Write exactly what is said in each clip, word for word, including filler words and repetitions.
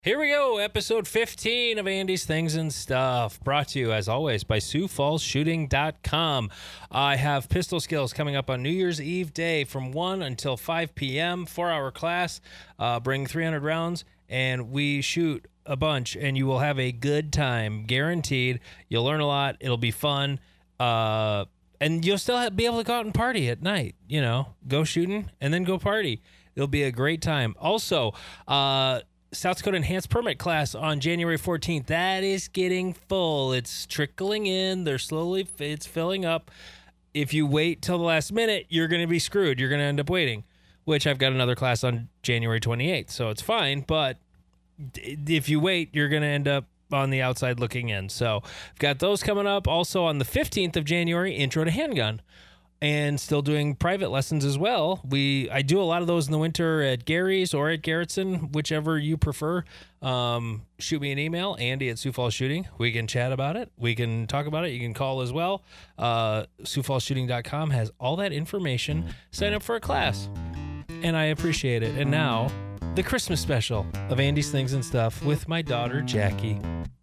Here we go, episode fifteen of Andy's Things and Stuff, brought to you, as always, by Sioux Falls Shooting dot com. I have pistol skills coming up on New Year's Eve day from one until five p.m., four-hour class. Uh, bring three hundred rounds, and we shoot a bunch, and you will have a good time, guaranteed. You'll learn a lot. It'll be fun, uh, and you'll still have, be able to go out and party at night, you know, go shooting and then go party. It'll be a great time. Also, uh... South Dakota Enhanced Permit class on January fourteenth. That is getting full. It's trickling in. They're slowly, it's filling up. If you wait till the last minute, you're going to be screwed. You're going to end up waiting, which I've got another class on January twenty-eighth, so it's fine. But if you wait, you're going to end up on the outside looking in. So I've got those coming up. Also on the fifteenth of January, Intro to Handgun. And still doing private lessons as well. We I do a lot of those in the winter at Gary's or at Garrettson, whichever you prefer. Um, shoot me an email, Andy at Sioux Falls Shooting. We can chat about it. We can talk about it. You can call as well. Uh, Sioux Falls Shooting dot com has all that information. Sign up for a class. And I appreciate it. And now, the Christmas special of Andy's Things and Stuff with my daughter, Jackie.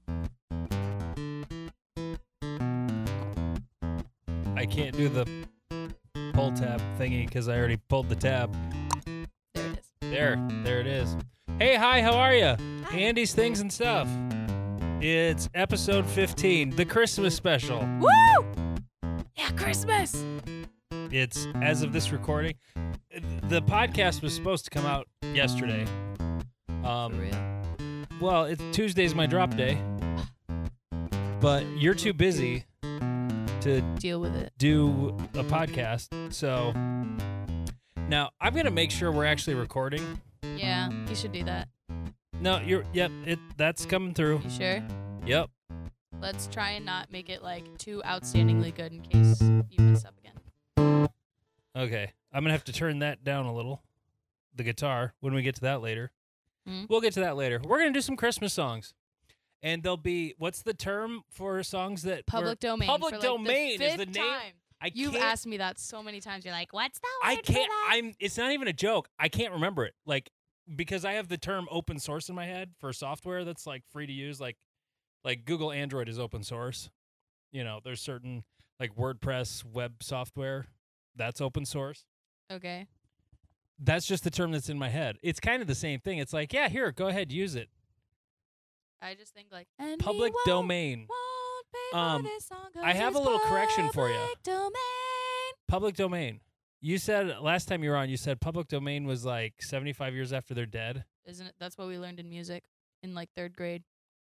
I can't do the pull tab thingy because I already pulled the tab. There it is. There, there it is. Hey, hi, how are you? Andy's Things and Stuff. It's episode fifteen, the Christmas special. Woo! Yeah, Christmas. It's, as of this recording, the podcast was supposed to come out yesterday. Um, For real? Well, it's Tuesday's my drop day, but you're too busy to deal with it, do a podcast. So now I'm gonna make sure we're actually recording. Yeah, you should do that. No, you're yep. It that's coming through. You sure? Yep. Let's try and not make it like too outstandingly good in case you mess up again. Okay, I'm gonna have to turn that down a little. The guitar when we get to that later. Hmm? We'll get to that later. We're gonna do some Christmas songs. And there'll be, what's the term for songs that Public were, domain. Public for like domain the is the fifth name. Time. I You've can't, asked me that so many times. You're like, what's the word I can't. for that? I'm. It's not even a joke. I can't remember it. Like because I have the term open source in my head for software that's like free to use. Like, like Google Android is open source. You know, there's certain like WordPress web software that's open source. Okay. That's just the term that's in my head. It's kind of the same thing. It's like, yeah, here, go ahead, use it. I just think like and Public won't, domain. Won't pay Um, for this song 'cause I have a it's little correction for you. public domain. Public domain. You said last time you were on, you said public domain was like seventy-five years after they're dead. Isn't it? That's what we learned in music in like third grade.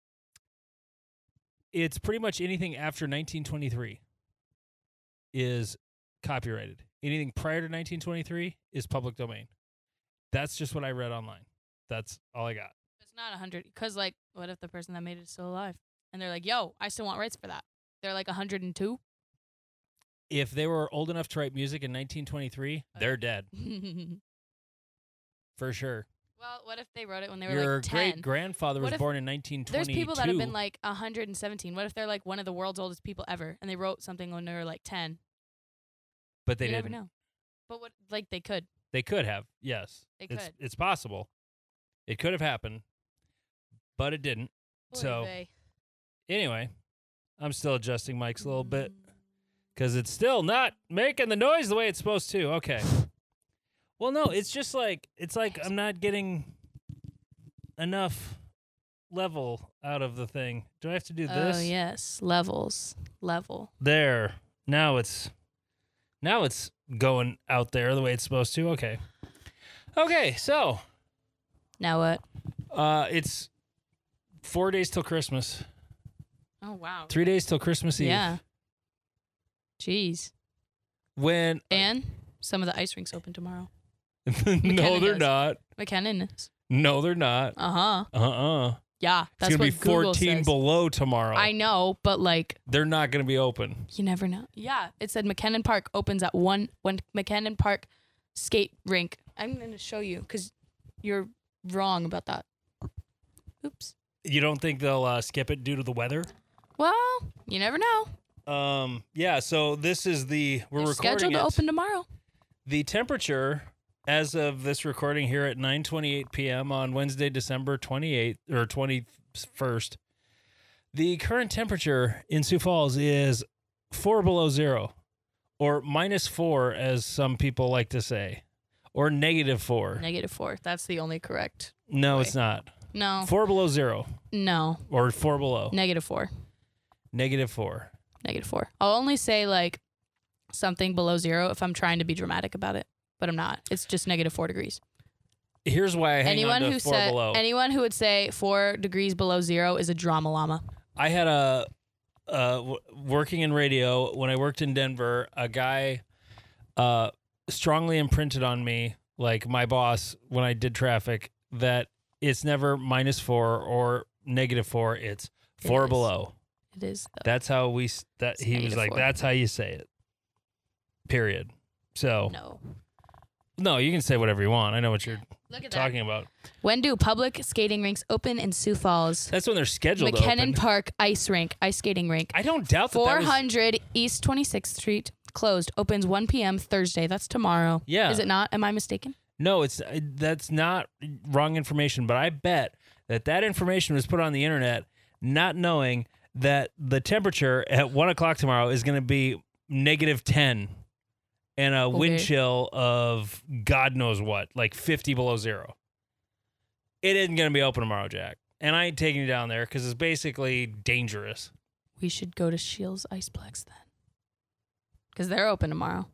It's pretty much anything after nineteen twenty-three is copyrighted. Anything prior to nineteen twenty-three is public domain. That's just what I read online. That's all I got. It's not a hundred, because like, what if the person that made it is still alive? And they're like, yo, I still want rights for that. They're like one hundred and two. If they were old enough to write music in nineteen twenty-three, they're dead. For sure. Well, what if they wrote it when they were Your like ten? great grandfather was What if- born in nineteen twenty-two. There's people that have been like one hundred seventeen. What if they're like one of the world's oldest people ever, and they wrote something when they were like ten? but they you didn't. never know. But what, like, they could. They could have. Yes. They it's could. it's possible. It could have happened, but it didn't. Oy So vey. anyway, I'm still adjusting mics a little bit because it's still not making the noise the way it's supposed to. Okay. Well, no, it's just like it's like I'm not getting enough level out of the thing. Do I have to do this? Oh yes, levels, level. There. Now it's now it's going out there the way it's supposed to. Okay. Okay, so Now what? uh it's four days till Christmas. Oh wow. Three days till Christmas Eve. Yeah. Jeez. When And some of the ice rinks open tomorrow. no, McKinnon they're does. not. McKinnon is. No, they're not. Uh huh. Uh-uh. Yeah, It's that's gonna what be Google fourteen says. below tomorrow. I know, but like, They're not gonna be open. you never know. Yeah, it said McKinnon Park opens at one. When McKinnon Park skate rink. I'm gonna show you because you're wrong about that. Oops. You don't think they'll uh, skip it due to the weather? Well, you never know. Um. Yeah. So this is the we're They're recording scheduled it. to open tomorrow. The temperature as of this recording here at nine twenty-eight p.m. on Wednesday, December twenty-eighth or twenty-first, the current temperature in Sioux Falls is four below zero, or minus four, as some people like to say, or negative four. Negative four. That's the only correct. No, way. it's not. No. Four below zero, No. or four below. Negative four. Negative four. Negative four. I'll only say like something below zero if I'm trying to be dramatic about it, but I'm not. It's just negative four degrees. Here's why I hang anyone on to who four said below. anyone who would say four degrees below zero is a drama llama. I had a uh, w- working in radio when I worked in Denver. A guy uh, strongly imprinted on me, like my boss, when I did traffic, that it's never minus four or negative four. It's four It is. below. It is. Though. That's how we. s- That It's he was negative like. four. That's how you say it. Period. So No. no, you can say whatever you want. I know what you're Look at talking about. When do public skating rinks open in Sioux Falls? That's when they're scheduled to McKinnon open. Park Ice Rink, ice skating rink. I don't doubt that. that four was, hundred East twenty-sixth Street, closed. Opens one p.m. Thursday. That's tomorrow. Yeah. Is it not? Am I mistaken? No, it's uh, that's not wrong information, but I bet that that information was put on the internet not knowing that the temperature at one o'clock tomorrow is going to be negative ten and a wind Okay. chill of God knows what, like fifty below zero. It isn't going to be open tomorrow, Jack. And I ain't taking you down there because it's basically dangerous. We should go to Shields Iceplex then. Because they're open tomorrow.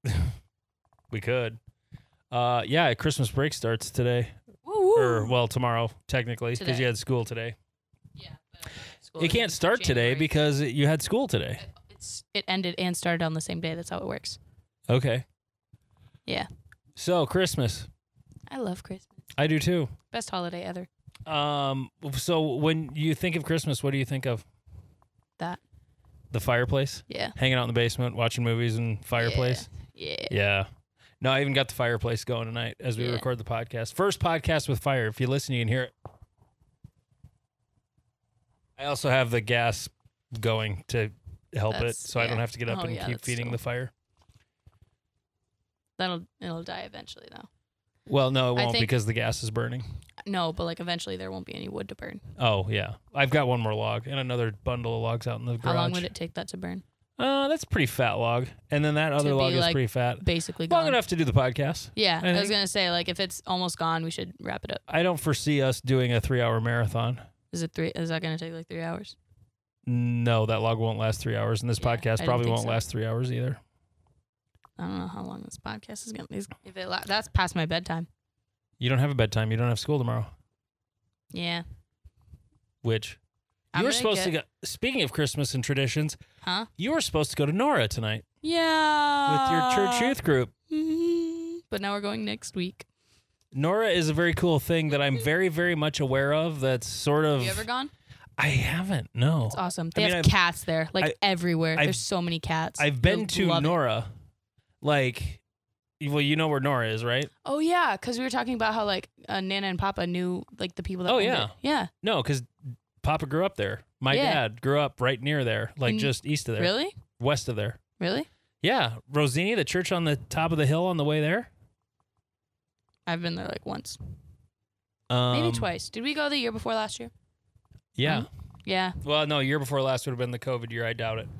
We could. Uh, yeah, Christmas break starts today. Woo Or, well, tomorrow, technically, because Today. you had school today. Yeah. It can't start today because you had school today. It's it ended and started on the same day. That's how it works. Okay. Yeah. So, Christmas. I love Christmas. I do too. Best holiday ever. Um. So, when you think of Christmas, what do you think of? That. The fireplace? Yeah. Hanging out in the basement, watching movies and fireplace? Yeah. Yeah. No, I even got the fireplace going tonight as we Yeah. record the podcast. First podcast with fire. If you listen, you can hear it. I also have the gas going to help That's- it, so I don't yeah. have to get up Oh, and yeah, keep that's feeding so- the fire. That'll it'll die eventually though. Well, no, it I won't think- because the gas is burning. No, but like eventually there won't be any wood to burn. Oh, yeah. I've got one more log and another bundle of logs out in the garage. How long would it take that to burn? Uh, that's a pretty fat log. And then that other be, log is like, pretty fat. Basically Long gone. enough to do the podcast. Yeah, I I, was think. gonna say like if it's almost gone, we should wrap it up. I don't foresee us doing a three-hour marathon. Is it three? Is that gonna take like three hours? No, that log won't last three hours, and this Yeah, I podcast didn't probably think won't so. last three hours either. I don't know how long this podcast is gonna. Is, if it la- that's past my bedtime. You don't have a bedtime. You don't have school tomorrow. Yeah. Which I'm you were gonna supposed to get- go. Speaking of Christmas and traditions, Huh? you were supposed to go to Nora tonight Yeah. with your church youth group. Mhm. But now we're going next week. Nora is a very cool thing that I'm very, very much aware of. That's sort of. Have you ever gone? I haven't. No. It's awesome. I They mean, have I've- cats there, like I- everywhere. I've- There's so many cats. I've I been to love it. Nora. Like, well, you know where Nora is, right? Oh yeah, because we were talking about how like uh, Nana and Papa knew like the people that. Oh, owned yeah. it. Yeah. No, because Papa grew up there. My Yeah. dad grew up right near there, like Mm, just east of there, Really? west of there. Really? Yeah, Rosini, the church on the top of the hill on the way there. I've been there like once, Um, maybe twice. Did we go the year before last year? Yeah. Um, Yeah. Well, no, year before last would have been the COVID year. I doubt it.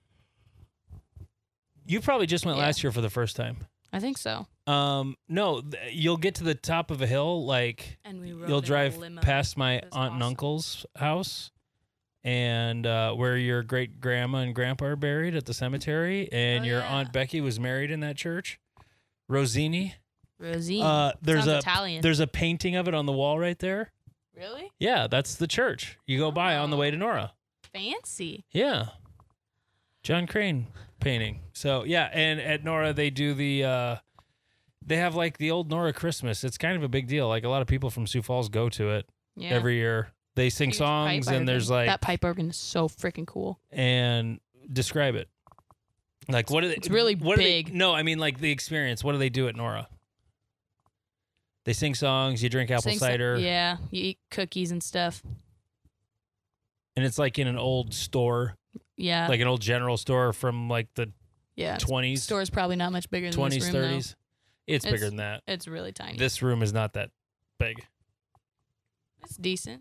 You probably just went Yeah. last year for the first time. I think so. Um, no, th- you'll get to the top of a hill, like And we rode you'll in a drive limo. past my It aunt was and awesome. uncle's house, and uh, where your great grandma and grandpa are buried at the cemetery, and Oh, your yeah. aunt Becky was married in that church. Rosini. Rosine. Uh, there's Sounds a Italian. there's a painting of it on the wall right there. Really? Yeah, that's the church. You go by on the way to Nora. Fancy. Yeah. John Crane painting. So, yeah, and at Nora they do the uh they have like the old Nora Christmas. It's kind of a big deal. Like a lot of people from Sioux Falls go to it Yeah. every year. They sing Huge songs pipe and there's organ. like that pipe organ is so freaking cool. and describe it. Like what do they It's really what do big. they, no, I mean like the experience. What do they do at Nora? They sing songs, you drink apple Sing so- cider, Yeah. You eat cookies and stuff. and it's like in an old store, Yeah. like an old general store from like the yeah. twenties. Store's probably not much bigger than twenties, this room, thirties. It's, It's- bigger than that. It's really tiny. This room is not that big. It's decent.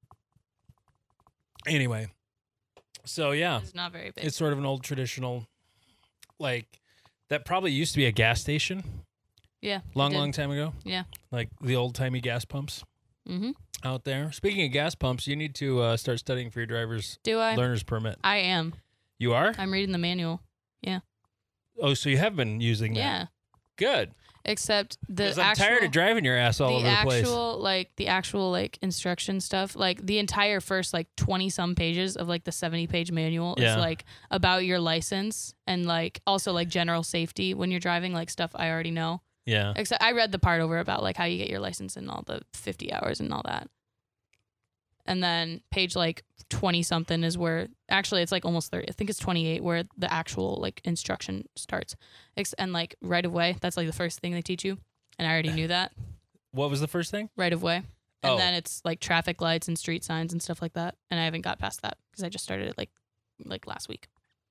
Anyway, so yeah, It's not very big. it's sort of an old traditional, like that probably used to be a gas station. yeah. Long, long time ago. Yeah. Like the old timey gas pumps Mm-hmm. out there. Speaking of gas pumps, you need to uh, start studying for your driver's Do I? learner's permit. I am. You are? I'm reading the manual. Oh, so you have been using that. Yeah. Good. Except the 'Cause I'm actual, tired of driving your ass all the over the place. actual like the actual like instruction stuff, like the entire first like twenty some pages of like the seventy page manual Yeah. is like about your license and like also like general safety when you're driving, like stuff I already know. Yeah. Except I read the part over about like how you get your license and all the fifty hours and all that. And then page like twenty something is where actually it's like almost thirty. I think it's twenty-eight where the actual like instruction starts. Ex- and like right of way, that's like the first thing they teach you. And I already knew that. What was the first thing? Right of way. And Oh. then it's like traffic lights and street signs and stuff like that. And I haven't got past that because I just started it like like last week.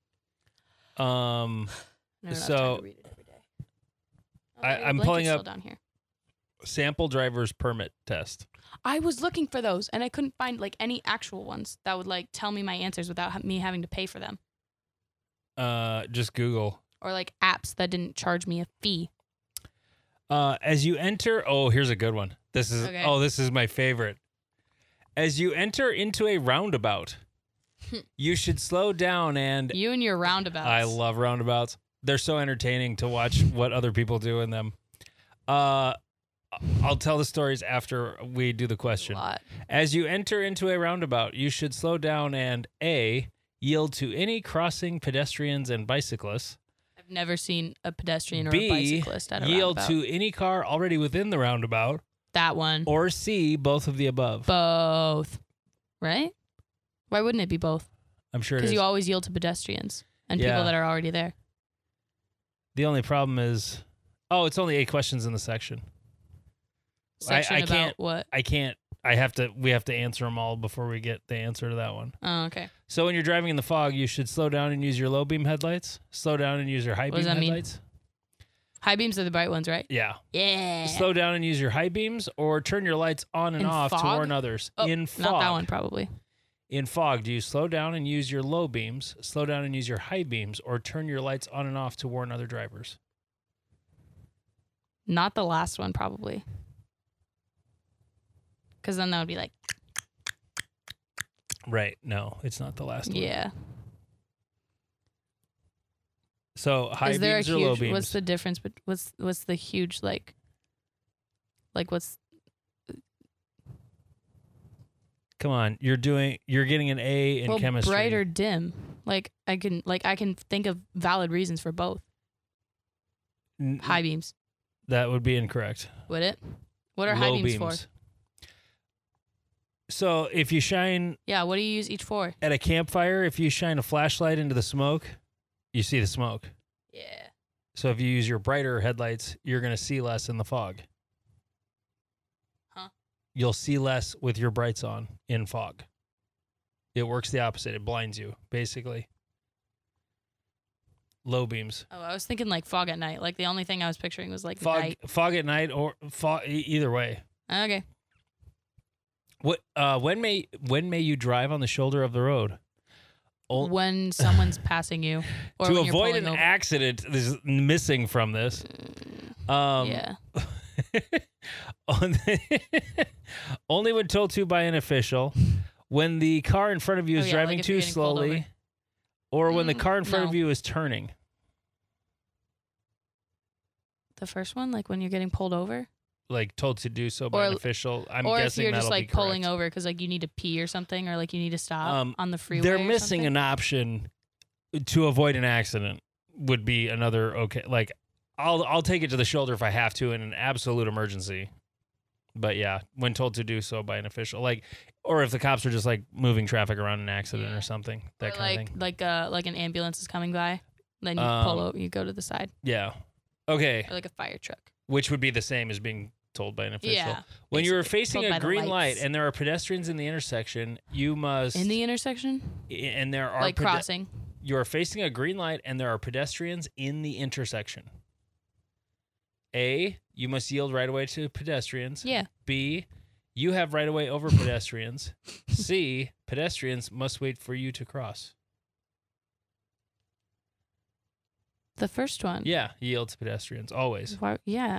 Um, And I don't have So, time to read it every day. Oh, I- your I'm blanket's pulling still up- down here. sample driver's permit test. I was looking for those and I couldn't find like any actual ones that would like tell me my answers without ha- me having to pay for them, Uh, just Google. or like apps that didn't charge me a fee. Uh, as you enter, oh, here's a good one. This is Okay. oh, this is my favorite. As you enter into a roundabout, you should slow down and You and your roundabouts. I love roundabouts. They're so entertaining to watch what other people do in them. Uh, I'll tell the stories after we do the a question. lot. As you enter into a roundabout, you should slow down and A, yield to any crossing pedestrians and bicyclists. I've never seen a pedestrian or B, a bicyclist at a yield roundabout. to any car already within the roundabout. That one. Or C, both of the above. Both. Right? Why wouldn't it be both? I'm sure it Because is. you always yield to pedestrians and Yeah. people that are already there. The only problem is, oh, it's only eight questions in the section. I- Section I about can't- what? I can't. I have to. We have to answer them all before we get the answer to that one. Oh, okay. So when you're driving in the fog, you should slow down and use your low beam headlights. Slow down and use your high What does beam that mean? headlights. High beams are the bright ones, right? Yeah. Yeah. Slow down and use your high beams, or turn your lights on and In off to fog? warn others. Oh, in fog. Not that one, probably. In fog, do you slow down and use your low beams, slow down and use your high beams, or turn your lights on and off to warn other drivers? Not the last one, probably. Because then that would be like, Right. No, it's not the last one. yeah. So high Is there a beams or low huge? beams? What's the difference? But what's what's the huge like? Like what's Come on, you're doing. You're getting an A in well, chemistry. bright or dim? Like I can like I can think of valid reasons for both. N- High beams. That would be incorrect. Would it? What are high Low beams, for? So if you shine Yeah. What do you use each for? at a campfire, if you shine a flashlight into the smoke, you see the smoke. Yeah. So if you use your brighter headlights, you're going to see less in the fog. Huh. You'll see less with your brights on in fog. It works the opposite. It blinds you, basically. Low beams. Oh, I was thinking like fog at night. Like the only thing I was picturing was like Fog night. fog at night or fog, e- either way. Okay. What uh when may when may you drive on the shoulder of the road? Ol- When someone's passing you, or to when you're avoid pulling an over. accident, this is missing from this. Um, yeah. Only when told to by an official, when the car in front of you Oh, is yeah, driving like if too you're getting pulled over. slowly, or when the Mm, car in front of no. you is turning. The first one, like when you're getting pulled over, Like told to do so by Or- an official. I'm or if guessing you're that'll just like be pulling correct. over because like you need to pee or something, or like you need to stop Um, on the freeway. They're or missing something. an option to avoid an accident. Would be another okay. Like I'll I'll take it to the shoulder if I have to in an absolute emergency. But yeah, when told to do so by an official, like, or if the cops are just like moving traffic around an accident Yeah. or something, that Or kind like of thing. like uh like an ambulance is coming by, then you Um, pull over, you go to the side, Yeah. Okay. or like a fire truck. Which would be the same as being told by an official. Yeah. When you're basically, facing told by a the green light lights. and there are pedestrians in the intersection, you must In the intersection, and there are like pede- crossing. you are facing a green light and there are pedestrians in the intersection. A, you must yield right away to pedestrians. Yeah. B, you have right away over pedestrians. C, pedestrians must wait for you to cross. The first one. Yeah, yield to pedestrians always. Why, yeah.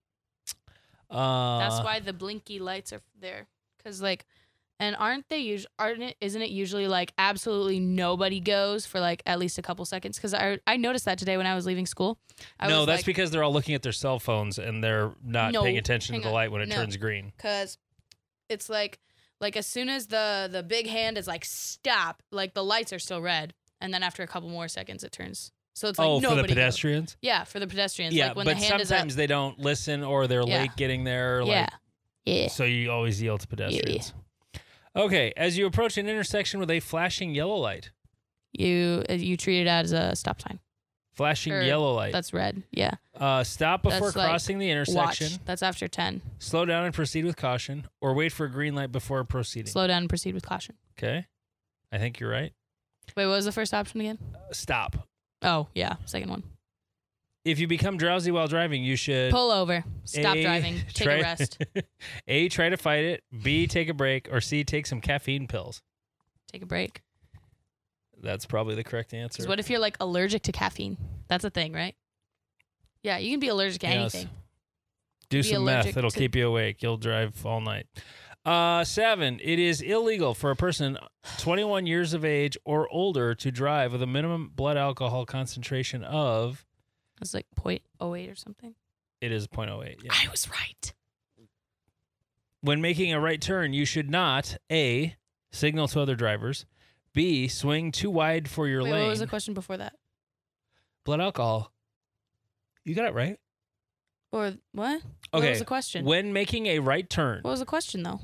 Uh, That's why the blinky lights are there. Cause like, and aren't they usually? Aren't it? Isn't it usually like absolutely nobody goes for like at least a couple seconds? Cause I I noticed that today when I was leaving school. I no, was that's like, because they're all looking at their cell phones and they're not No, paying attention to hang the on. light when it No. turns green. Cause it's like like as soon as the the big hand is like stop, like the lights are still red, and then after a couple more seconds it turns. So it's like oh, for nobody the goes. pedestrians? Yeah, for the pedestrians. Yeah, like when but the hand sometimes is they don't listen or they're Yeah. late getting there. up. Like, Yeah. Yeah. So you always yield to pedestrians. Okay, as you approach an intersection with a flashing yellow light. You uh, you treat it as a stop sign. Flashing Or yellow light. That's red. Yeah. Uh, stop before That's like crossing the intersection. Watch. That's after ten. Slow down and proceed with caution, or wait for a green light before proceeding. Slow down and proceed with caution. Okay, I think you're right. Wait, what was the first option again? Uh, stop. Oh, yeah. Second one. If you become drowsy while driving, you should Pull over. Stop A, driving. Take try- a rest. A, try to fight it. B, take a break. Or C, take some caffeine pills. Take a break. That's probably the correct answer. 'Cause what if you're like allergic to caffeine? That's a thing, right? Yeah, you can be allergic to Yes. anything. Do be some meth. allergic It'll to- keep you awake. You'll drive all night. Uh, seven, it is illegal for a person twenty-one years of age or older to drive with a minimum blood alcohol concentration of, It's like point oh eight or something. it is zero point zero eight. Yeah. I was right. When making a right turn, you should not, A, signal to other drivers, B, swing too wide for your Wait, lane. what was the question before that? Blood alcohol. You got it right. Or what? What Okay. was the question? When making a right turn. What was the question though?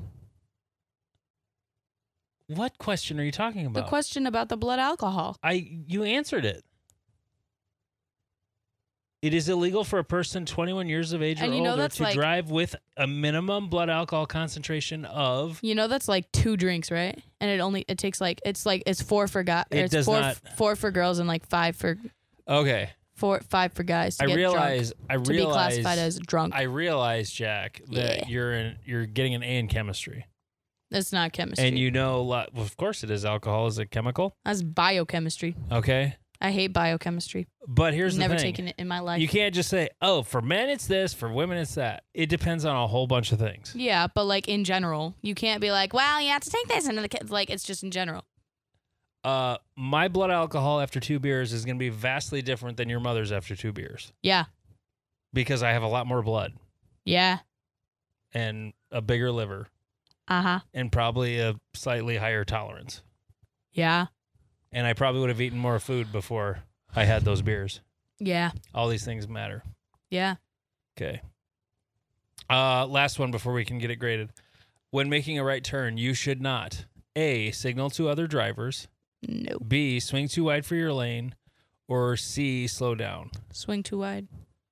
What question are you talking The about? question about the blood alcohol. I you answered it. It is illegal for a person twenty-one years of age or And you know older that's to like- drive with a minimum blood alcohol concentration of. You know that's like two drinks, right? And it only it takes like it's like it's four for guys. It it's does four not- four for girls and like five for Okay, four five for guys. To I get realize. I drunk, to be realize. classified as drunk. I realize, Jack, that Yeah. you're in. You're getting an A in chemistry, That's not chemistry. and you know a lot. Well, of course, it is. Alcohol is a chemical. That's biochemistry. Okay, I hate biochemistry. but here's Never the thing. taken it in my life. You can't just say, "Oh, for men it's this, for women it's that." It depends on a whole bunch of things. Yeah, but like in general, you can't be like, well, you have to take this into the kids. Like it's just in general. Uh, my blood alcohol after two beers is going to be vastly different than your mother's after two beers Yeah, because I have a lot more blood yeah, and a bigger liver uh huh, and probably a slightly higher tolerance. yeah, And I probably would have eaten more food before I had those beers. yeah, All these things matter. yeah. Okay. Uh, last one before we can get it graded. When making a right turn, you should not A, signal to other drivers, No, B, swing too wide for your lane, or C, slow down. swing too wide.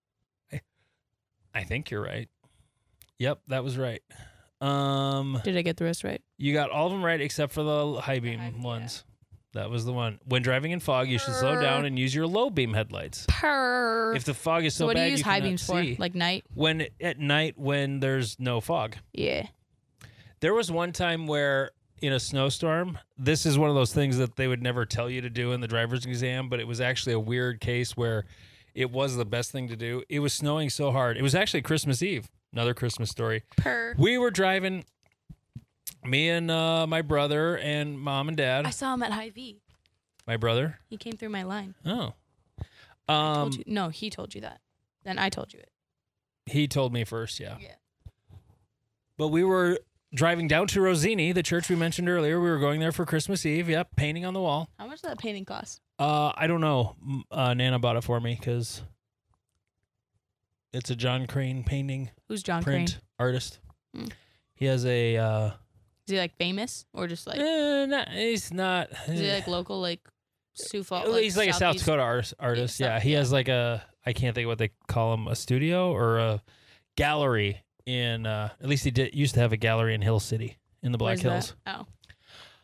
I think you're right. Yep, that was right. Um, Did I get the rest right? you got all of them right except for the high beam high- yeah. ones. That was the one. When driving in fog, you should slow down and use your low beam headlights. Purr. If the fog is so, so what do bad you use high cannot beams for? see. Like night? when at night when there's no fog. Yeah. There was one time where in a snowstorm, this is one of those things that they would never tell you to do in the driver's exam, but it was actually a weird case where it was the best thing to do. It was snowing so hard. It was actually Christmas Eve. Another Christmas story. Purr. We were driving, me and uh, my brother and mom and dad. I saw him at High V. My brother? He came through my line. Oh. I Um, told you. No, he told you that. Then I told you it. he told me first, yeah. Yeah. But we were driving down to Rosini, the church we mentioned earlier. We were going there for Christmas Eve. Yep, painting on the wall. How much did that painting cost? Uh, I don't know. M- Uh, Nana bought it for me because it's a John Crane painting Who's John print Crane? artist. Hmm. He has a. Uh, Is he like famous or just like? eh, not, he's not. Is he like local, like Sioux Falls? Well, he's like a South Southeast- Dakota artist. artist. Yeah, Yeah, South- he yeah. has like a. I can't think of what they call him. A studio or a gallery in. Uh, at least he did used to have a gallery in Hill City in the Black Where's Hills. that?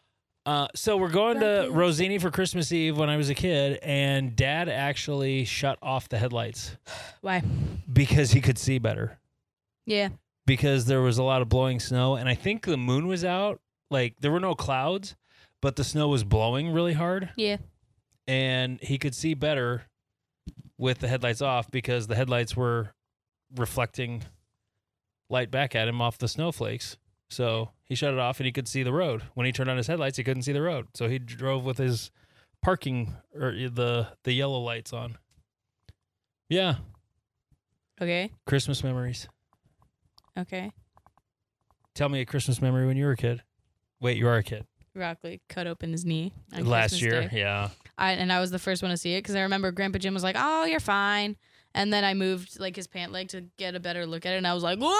Uh, so we're going to Raccoons. Rosini for Christmas Eve when I was a kid, and Dad actually shut off the headlights Why? because he could see better. Yeah. Because there was a lot of blowing snow, and I think the moon was out. Like, there were no clouds, but the snow was blowing really hard, Yeah. and he could see better with the headlights off because the headlights were reflecting light back at him off the snowflakes. So he shut it off, and he could see the road. When he turned on his headlights, he couldn't see the road. So he drove with his parking or the the yellow lights on. Yeah, Okay. Christmas memories. Okay. Tell me a Christmas memory when you were a kid. Wait, you are a kid. Rockley cut open his knee on Last Christmas year, Day. yeah. I and I was the first one to see it because I remember Grandpa Jim was like, "Oh, you're fine," and then I moved like his pant leg to get a better look at it, and I was like,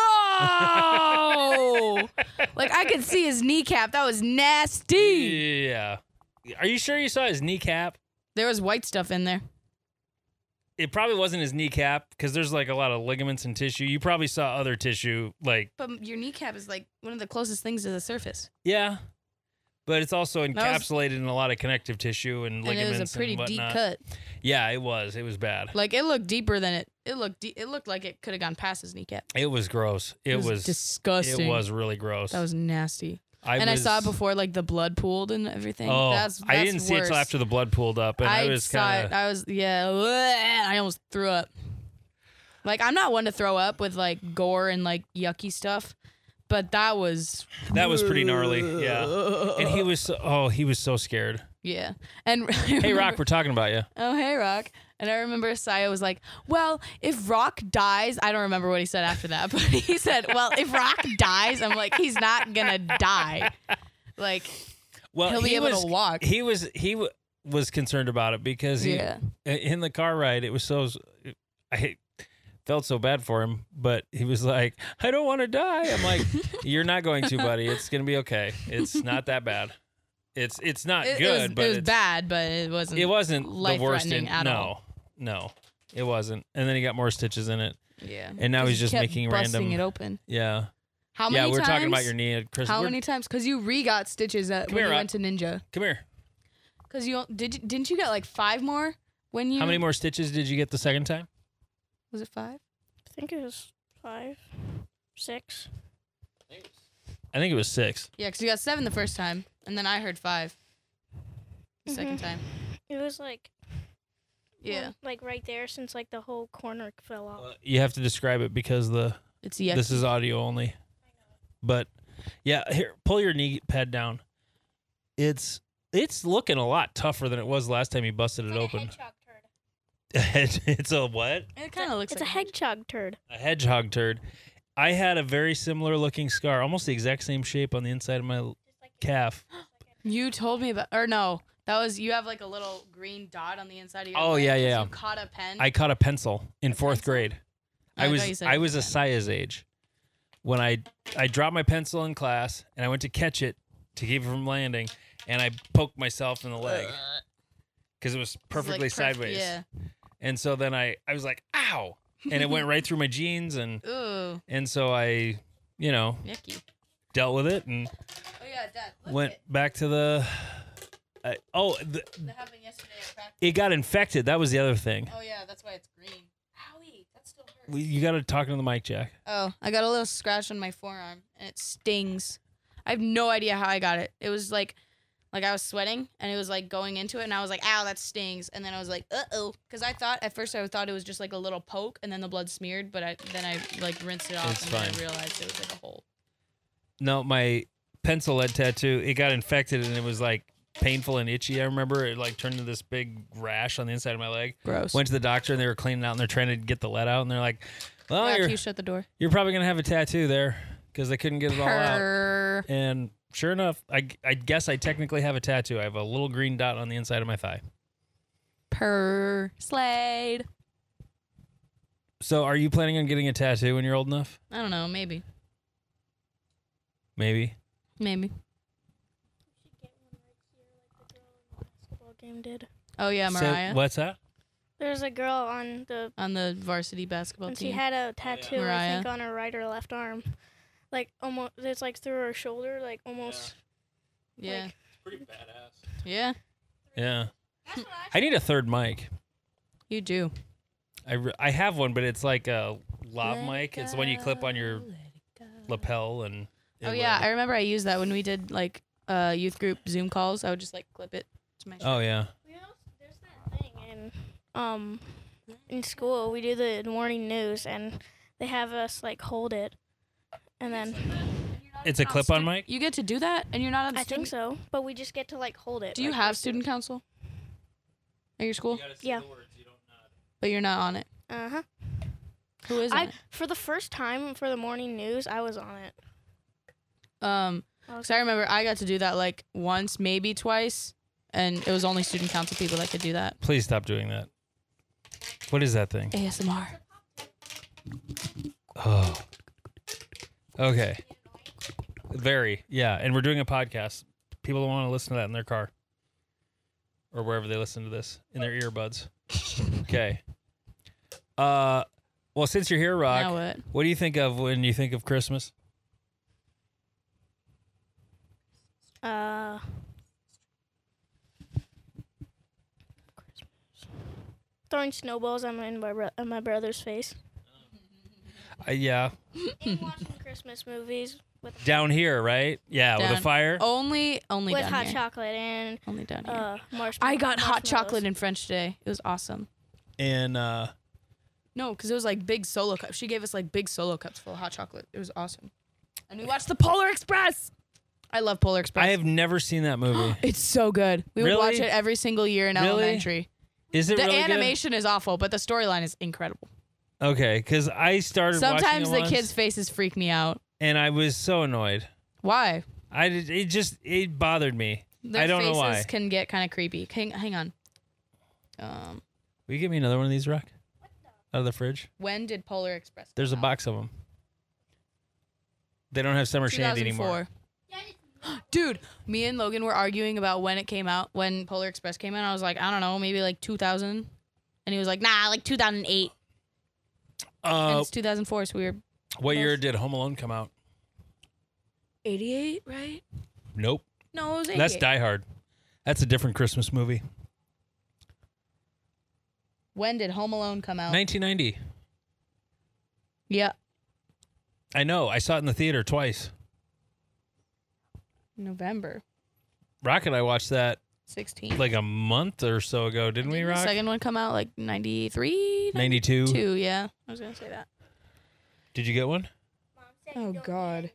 "Whoa!" Like I could see his kneecap. That was nasty. Yeah. Are you sure you saw his kneecap? There was white stuff in there. It probably wasn't his kneecap because there's like a lot of ligaments and tissue. You probably saw other tissue, like, But your kneecap is like one of the closest things to the surface, yeah. But it's also was- encapsulated in a lot of connective tissue and and ligaments. it was a pretty and deep whatnot. cut. Yeah, it was. It was bad. Like it looked deeper than it. It looked. De- it looked like it could have gone past his kneecap. It was gross. It, was, disgusting. It was really gross. That was nasty. I and was, I saw it before, like the blood pooled and everything. Oh, that's, that's I didn't see it worse. till after the blood pooled up, and I, I was saw kind it. of. I was yeah. bleh, I almost threw up. Like I'm not one to throw up with like gore and like yucky stuff, but that was That was pretty gnarly. Yeah. And he was. So, oh, he was so scared. yeah. And Hey, Rock, we're talking about you. Oh, hey, Rock. And I remember Saya was like, well, if Rock dies, I don't remember what he said after that, but he said, well, if Rock dies, I'm like, he's not going to die. Like, Well, he'll be he able was, to walk. He was. He w- was concerned about it because he, Yeah. in the car ride, it was so. I felt so bad for him, but he was like, I don't want to die. I'm like, you're not going to, buddy. It's gonna be okay. It's not that bad. It's it's not It, good, it was, but it was it's, bad, but it wasn't. It wasn't the worst. In, life-threatening at no, all. no, it wasn't. And then he got more stitches in it. Yeah. And now 'Cause he's he just kept making busting random. it open. Yeah, How yeah. many We were times? talking about your knee, at Chris. How we're- many times? Because you re-got stitches at, Come when here, you Rock. went to Ninja. Come here. Because you did. You, didn't you get like five more when you? How many more stitches did you get the second time? Was it five? I think it was five, six. I think it was six. Yeah, because you got seven the first time, and then I heard five. The second Mhm. time. It was like Yeah. well, like right there since like the whole corner fell off. Uh, You have to describe it because the It's yucky. this is audio only. But yeah, here, pull your knee pad down. It's it's looking a lot tougher than it was last time you busted it open. It's a what? It kind of looks It's like a hedgehog turd. A hedgehog turd. I had a very similar looking scar, almost the exact same shape on the inside of my l- calf. You told me about, or no, that was you have like a little green dot on the inside of your. Oh, leg yeah, 'cause yeah. You caught a pen. I caught a pencil in A fourth pencil? grade. Oh, I I thought you was said I it was a was a Saya's age when I I dropped my pencil in class and I went to catch it to keep it from landing, and I poked myself in the leg because it was It's, like, perfectly perf- sideways. Yeah. And so then I, I was like, ow. And it went right through my jeans. And, Ooh, and so I, you know, yucky. dealt with it and Oh yeah, Dad. Look went at back to the. I oh, the, it. That happened yesterday at practice. it got infected. That was the other thing. Oh yeah, that's why it's green. Howie, that still hurts. We- You got to talk into the mic, Jack. Oh, I got a little scratch on my forearm and it stings. I have no idea how I got it. It was like, like I was sweating and it was like going into it and I was like, ow, that stings. And then I was like, uh oh, because I thought at first I thought it was just like a little poke and then the blood smeared, but I then I like rinsed it off It's and then fine. I realized it was like a hole. No, my pencil lead tattoo, it got infected and it was like painful and itchy. I remember it like turned into this big rash on the inside of my leg. Gross. Went to the doctor and they were cleaning out and they're trying to get the lead out and they're like, well, yeah, you're, can you shut the door? you're probably going to have a tattoo there because they couldn't get it all out. Purr. And sure enough, I, I guess I technically have a tattoo. I have a little green dot on the inside of my thigh. Purr. Slade. So are you planning on getting a tattoo when you're old enough? I don't know, maybe. Maybe. Maybe. Basketball game did. Oh yeah, So- Mariah. what's that? There's a girl on the on the varsity basketball and she team. had a tattoo I Mariah. think on her right or left arm, like almost it's like through her shoulder, like almost. yeah. like- Pretty badass. Yeah, Yeah. I need a third mic. you do. I, re- I have one, but it's like a lav mic. It's the one you clip on your lapel and. Oh it yeah, will- I remember I used that when we did like uh youth group Zoom calls. I would just like clip it to my. Oh yeah. We also, there's that thing in um in school. We do the morning news, and they have us like hold it, and then It's a clip-on mic. You get to do that, and you're not on. I student- think so. But we just get to like hold it. Do you like, have we're student council at your school? Yeah. But you're not on it. Uh huh. Who is on I it? for the first time for the morning news, I was on it. Um, I was so I remember I got to do that like once, maybe twice, and it was only student council people that could do that. Please stop doing that. What is that thing? A S M R. Oh. Okay. Very. Yeah. And we're doing a podcast. People don't want to listen to that in their car or wherever they listen to this in their earbuds. Okay. Uh, well, since you're here, Rock, Now what? what do you think of when you think of Christmas? Uh, throwing snowballs on my my, bro- on my brother's face. Uh, yeah. And watching Christmas movies with Down here, right? Yeah, with Down- a fire. Only, only with down hot here. chocolate and Only down here. uh marshmallows. I got hot chocolate marshmallows. in French today. It was awesome. And uh, No, because it was like big solo cups. She gave us like big solo cups full of hot chocolate. It was awesome. And we watched the Polar Express. I love Polar Express. I have never seen that movie. It's so good. We would watch Really? it every single year in Really? elementary. Is it The really good? animation is awful, but the storyline is incredible. Okay, because I started Sometimes watching the it once, kids' faces freak me out. and I was so annoyed. Why? I did, it just it bothered me. Their I don't faces know why. can get kind of creepy. Hang, hang on. Um, Will you give me another one of these, Rock? Out of the fridge? when did Polar Express? come There's a out? box of them. They don't have summer shandy anymore. two thousand four. Dude, me and Logan were arguing about when it came out, when Polar Express came out. I was like, I don't know, maybe like two thousand. And he was like, nah, like two thousand eight. and Uh, it's two thousand four, so we were what year did Home Alone come out? eighty-eight, right? Nope. No, it was eighty-eight. That's Die Hard. That's a different Christmas movie. When did Home Alone come out? nineteen ninety. Yeah. I know. I saw it in the theater twice. November Rock and I watched that sixteenth. like a month or so ago, didn't we, Didn't Rock? the second one come out like ninety-three? ninety-two. Two, yeah. I was going to say that. Did you get one? Oh, God.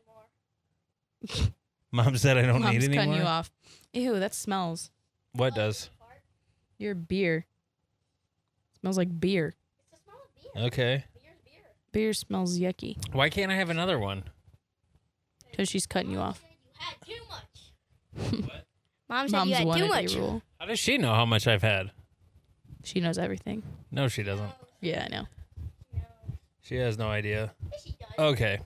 Mom said I don't Mom's need cutting anymore. you off. Ew, that smells. What does? Your beer. Smells like beer. Okay. Beer smells yucky Why can't I have another one? because she's cutting you off. Mom said Mom's you had one too a day much. rule. How does she know how much I've had? She knows everything. No, she doesn't. Yeah, I know. She has no idea. Okay.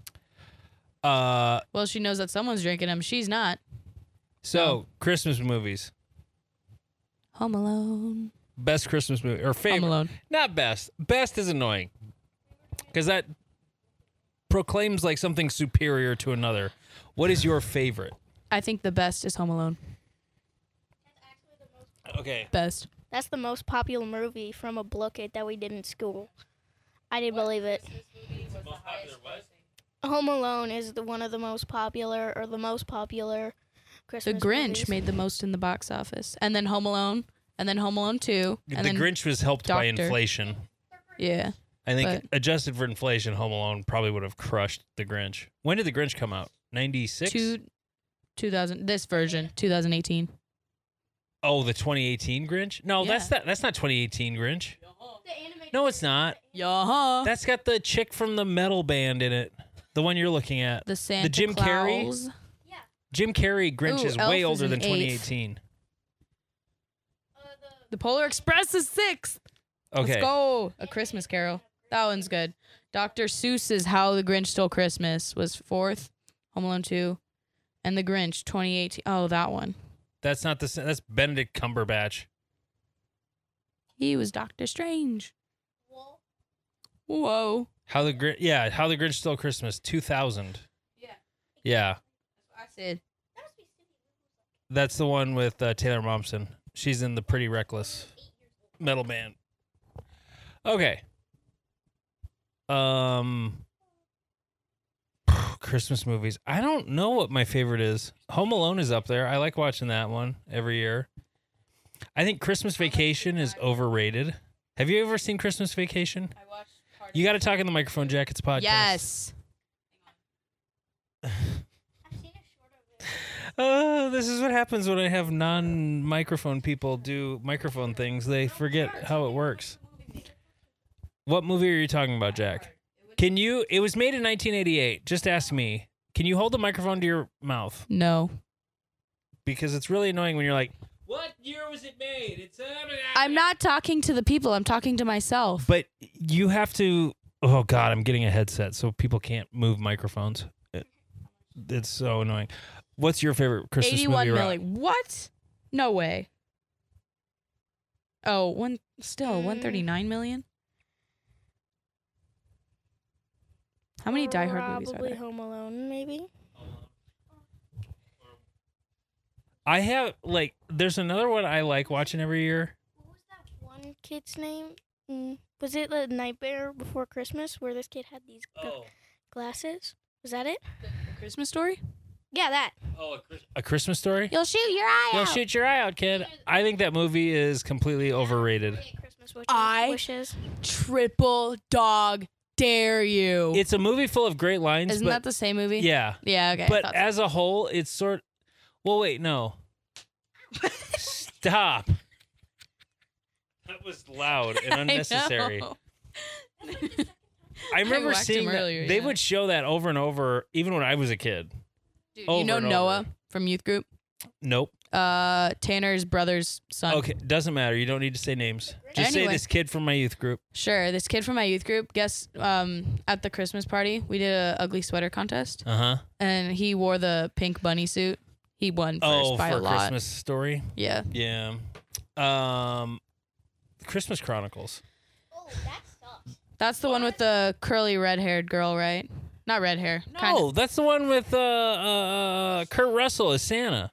Uh, Well, she knows that someone's drinking them. She's not. so Christmas movies. Home Alone. Best Christmas movie or favorite? Home Alone. Not best. Best is annoying because that proclaims like something superior to another. What is your favorite? I think the best is Home Alone. Okay. Best. That's the most popular movie from a book that we did in school. I didn't believe it. Home Alone is the one of the most popular or the most popular The Christmas Grinch movies. made the most in the box office. And then Home Alone. And then Home Alone two. The And then, Grinch was helped by Doctor. inflation. Yeah. I think But- adjusted for inflation, Home Alone probably would have crushed The Grinch. When did The Grinch come out? ninety-six? Two, two thousand. This version. twenty eighteen. Oh, the twenty eighteen Grinch? No, Yeah. that's not. That's not twenty eighteen Grinch. No, it's not. Yeah. That's got the chick from the metal band in it. The one you're looking at. The Santa Jim Carrey? Claus. Jim Carrey Grinch Ooh, is Elf way is older an than eighth. twenty eighteen. The Polar Express is sixth. Okay. Let's go. A Christmas Carol. That one's good. Doctor Seuss's How the Grinch Stole Christmas was fourth. Home Alone two. And The Grinch twenty eighteen. Oh, that one. That's not the same. That's Benedict Cumberbatch. He was Doctor Strange. Whoa. How the Grinch? Yeah, How the Grinch Stole Christmas. two thousand. Yeah. Yeah. I said. That's the one with uh, Taylor Momsen. She's in the Pretty Reckless metal band. Okay. Um, Christmas movies. I don't know what my favorite is. Home Alone is up there. I like watching that one every year. I think Christmas Vacation is overrated. Have you ever seen Christmas Vacation? I watched You got to talk in the microphone, Jack. It's a podcast. Yes. Oh, this is what happens when I have non-microphone people do microphone things. They forget how it works. What movie are you talking about, Jack? Can you? It was made in nineteen eighty-eight. Just ask me. Can you hold the microphone to your mouth? No. Because it's really annoying when you're like, "What year was it made?" It's. Uh, I'm not talking to the people. I'm talking to myself. But you have to. Oh God, I'm getting a headset, so people can't move microphones. It, it's so annoying. What's your favorite Christmas eighty-one movie? million. What? No way. Oh, one still one thirty-nine million. How many Die Hard movies are Probably there? Home Alone, maybe. I have like. There's another one I like watching every year. What was that one kid's name? Mm, was it The Nightmare Before Christmas, where this kid had these g- glasses? Was that it? Christmas Story? Yeah, that. Oh, a, Chris- a Christmas Story. You'll shoot your eye You'll out. shoot your eye out, kid. I think that movie is completely overrated. Christmas wishes. I- wishes. Triple dog dare you. It's a movie full of great lines. Isn't but, that the same movie? Yeah, Yeah, okay. I but thought so. as a whole, it's sort. Well, wait, no. Stop. That was loud and unnecessary. I know. I remember whacked seeing him that. earlier, They yeah. would show that over and over, even when I was a kid. Dude, Over you know and Noah over. from Youth Group? Nope. Uh, Tanner's brother's son. Okay, doesn't matter. You don't need to say names. Just say Anyway. this kid from my youth group. Sure. This kid from my youth group, guess um, at the Christmas party, we did a ugly sweater contest, Uh huh. and he wore the pink bunny suit. He won first Oh, by for a lot. Christmas Story. Yeah. Yeah. Um, Christmas Chronicles. Oh, that sucks. That's the one with the curly red-haired girl, right? Not red hair. No, Kinda. that's the one with uh, uh, Kurt Russell as Santa.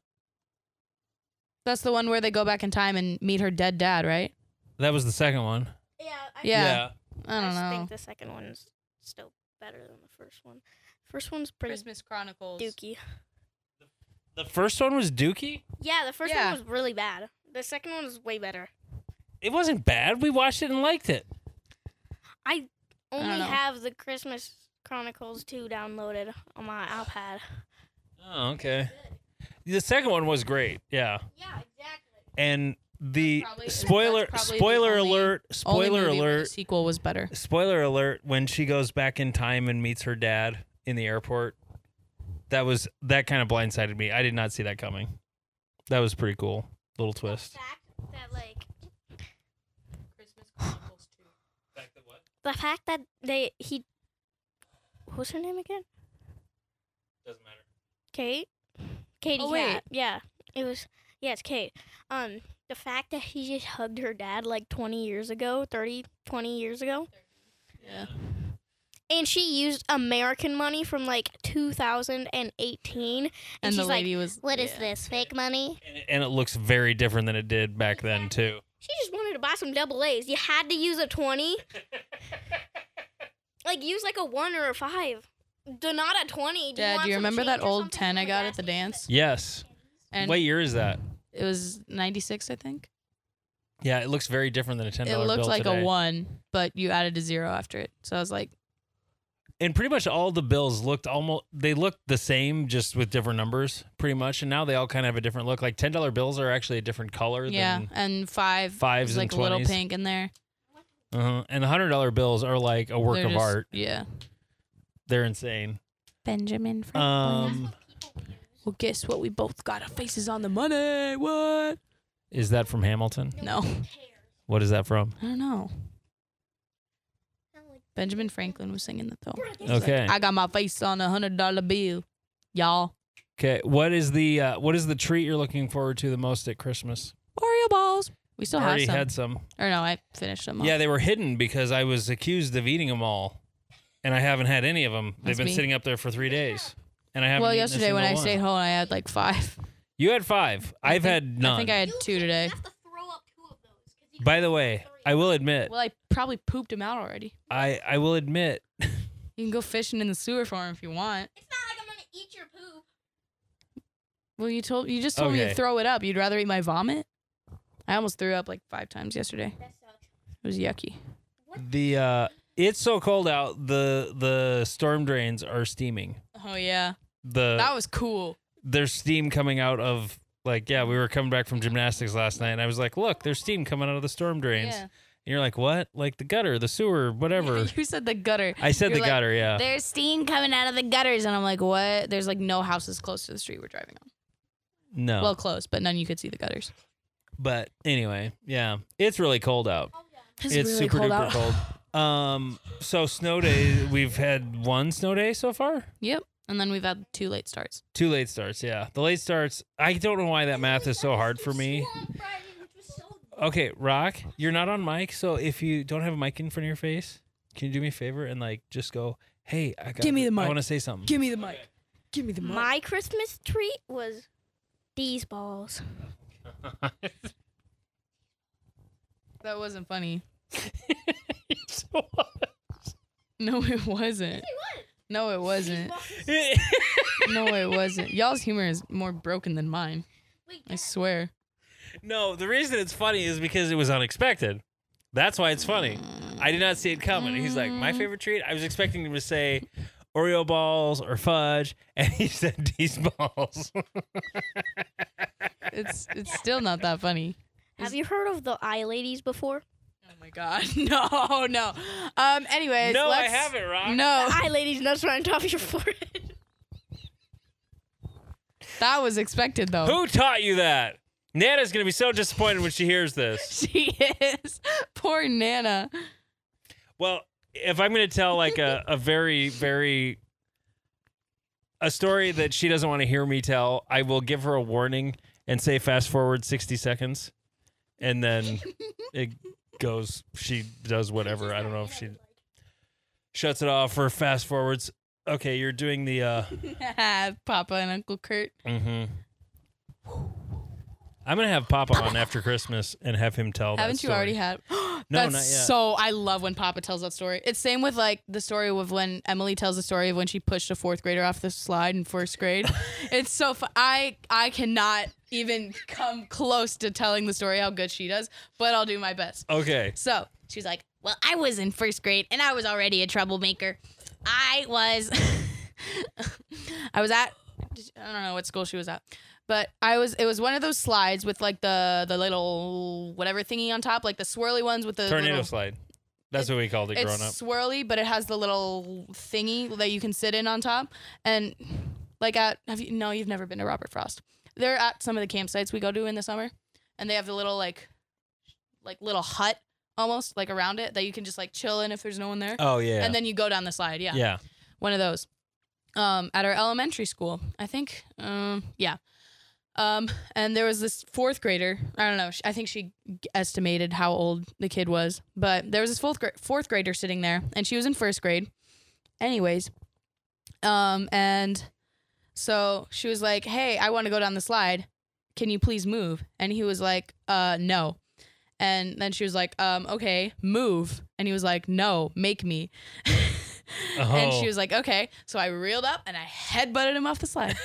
That's the one where they go back in time and meet her dead dad, right? That was the second one. Yeah. I Yeah. I I don't just know. think the second one's still better than the first one. First one's pretty Christmas Chronicles. dookie. The first one was Dookie. Yeah, the first Yeah. one was really bad. The second one was way better. It wasn't bad. We watched it and liked it. I only know. have the Christmas Chronicles two downloaded on my iPad. Oh, okay. The second one was great. Yeah. Yeah, exactly. And the That's probably- spoiler that's probably spoiler the only- alert Only spoiler movie where the alert sequel was better. spoiler alert when she goes back in time and meets her dad in the airport. That was that kind of blindsided me. I did not see that coming. That was pretty cool. Little twist. The fact that like Christmas Chronicles two. the fact that they he what's her name again? Doesn't matter. Kate? Katie Oh, wait. Cat. Yeah. It was yeah, it's Kate. Um the fact that he just hugged her dad like twenty years ago, thirty, twenty years ago. Yeah. And she used American money from like two thousand eighteen. And, And she's the lady like, was. what is yeah. this, fake money? And it, and it looks very different than it did back then too. She just wanted to buy some double A's. You had to use a twenty. Like, use like a one or a five. Do not a twenty. Do Dad, want do you some remember that change or old something ten from I the got gas at the station? dance? Yes. And What year is that? it was ninety-six, I think. Yeah, it looks very different than a ten It dollar bill looked like today. a one, but you added a zero after it. So I was like, And pretty much all the bills looked almost they looked the same, just with different numbers, pretty much. And now they all kind of have a different look. Like ten dollar bills are actually a different color yeah. than And five. fives was and like a little twenties. pink in there. uh-huh. And the hundred dollar bills are like a work They're of just- art. Yeah. They're insane. Benjamin Franklin. Um, well, guess what? We both got our faces on the money. What? is that from Hamilton? No. What is that from? I don't know. Benjamin Franklin was singing that though. He was like, Okay. I got my face on a hundred dollar bill, y'all. Okay. What is the uh, what is the treat you're looking forward to the most at Christmas? Oreo balls. We still have Already some. had some. Or no, I finished them. Yeah, they were hidden because I was accused of eating them all, and I haven't had any of them. They've That's been me. sitting up there for three days, and I haven't. Well, eaten a yesterday when single I one. stayed home, I had like five. You had five. I I've think- had none. I think I had two today. You have to throw up two of those. 'cause you By can the only way, have three. I will admit, Well, I probably pooped him out already. I, I will admit, You can go fishing in the sewer for him if you want. It's not like I'm gonna eat your poop. Well, you told you just told me Okay. to throw it up. You'd rather eat my vomit? I almost threw up like five times yesterday. That sucks. It was yucky. the uh, it's so cold out. The the storm drains are steaming. Oh yeah, The that was cool. there's steam coming out of like yeah. We were coming back from gymnastics last night, and I was like, look, there's steam coming out of the storm drains. Yeah. And you're like, what? Like the gutter, the sewer, whatever. You said the gutter. I said You're the like, gutter, yeah. There's steam coming out of the gutters, and I'm like, what? There's like no houses close to the street we're driving on. No, Well, close, but none you could see the gutters. but anyway, yeah, it's really cold out. It's, It's really super cold duper out. cold. Um, so snow day, we've had one snow day so far. Yep. And then we've had two late starts. Two late starts, yeah. The late starts, I don't know why that math is so hard for me. Okay, Rock, you're not on mic, so if you don't have a mic in front of your face, can you do me a favor and like just go, "Hey, I got Give me the I mic. want to say something." Give me the mic. Give me the mic. My Christmas treat was these balls. That wasn't funny. So- No, it wasn't. No, it wasn't. No, it wasn't. Y'all's humor is more broken than mine. I swear. no, the reason it's funny is because it was unexpected. That's why it's funny. I did not see it coming. He's like, "My favorite treat." I was expecting him to say Oreo balls or fudge, and he said these balls. It's it's still not that funny. Have you heard of the eye ladies before? Oh my god. No, no. Um anyways, no, I let's- haven't, Rock. No. Eye ladies, nuts right on top of your forehead. That was expected though. Who taught you that? Nana's gonna be so disappointed when she hears this. She is. Poor Nana. Well, if I'm gonna tell like a, a very, very a story that she doesn't want to hear me tell, I will give her a warning and say fast forward sixty seconds, and then it goes. She does whatever. I don't know if she shuts it off or fast forwards. Okay, you're doing the. uh Papa and Uncle Kurt. mm-hmm. I'm gonna have Papa on after Christmas and have him tell. Haven't that you story. already had? No, That's not yet. so. I love when Papa tells that story. It's same with like the story of when Emily tells the story of when she pushed a fourth grader off the slide in first grade. It's so fun. I I cannot even come close to telling the story how good she does, but I'll do my best. Okay. So she was like, "Well, I was in first grade and I was already a troublemaker. I was, I was at, I don't know what school she was at." But I was. It was one of those slides with like the the little whatever thingy on top, like the swirly ones with the Tornado little, slide. That's what we called it it's growing up. swirly, but it has the little thingy that you can sit in on top. And like at have you? No, you've never been to Robert Frost. They're at some of the campsites we go to in the summer, and they have the little like, like little hut almost like around it that you can just like chill in if there's no one there. Oh yeah. And then you go down the slide. Yeah. yeah. One of those. Um, at our elementary school, I think. Um, yeah. Um, and there was this fourth grader. I don't know. I think she estimated how old the kid was, but there was this fourth gra- fourth grader sitting there, and she was in first grade. Anyways, um, and so she was like, "Hey, I want to go down the slide. Can you please move?" And he was like, "Uh, no." And then she was like, "Um, okay, move." And he was like, "No, make me." And she Oh. was like, "Okay." So I reeled up and I headbutted him off the slide.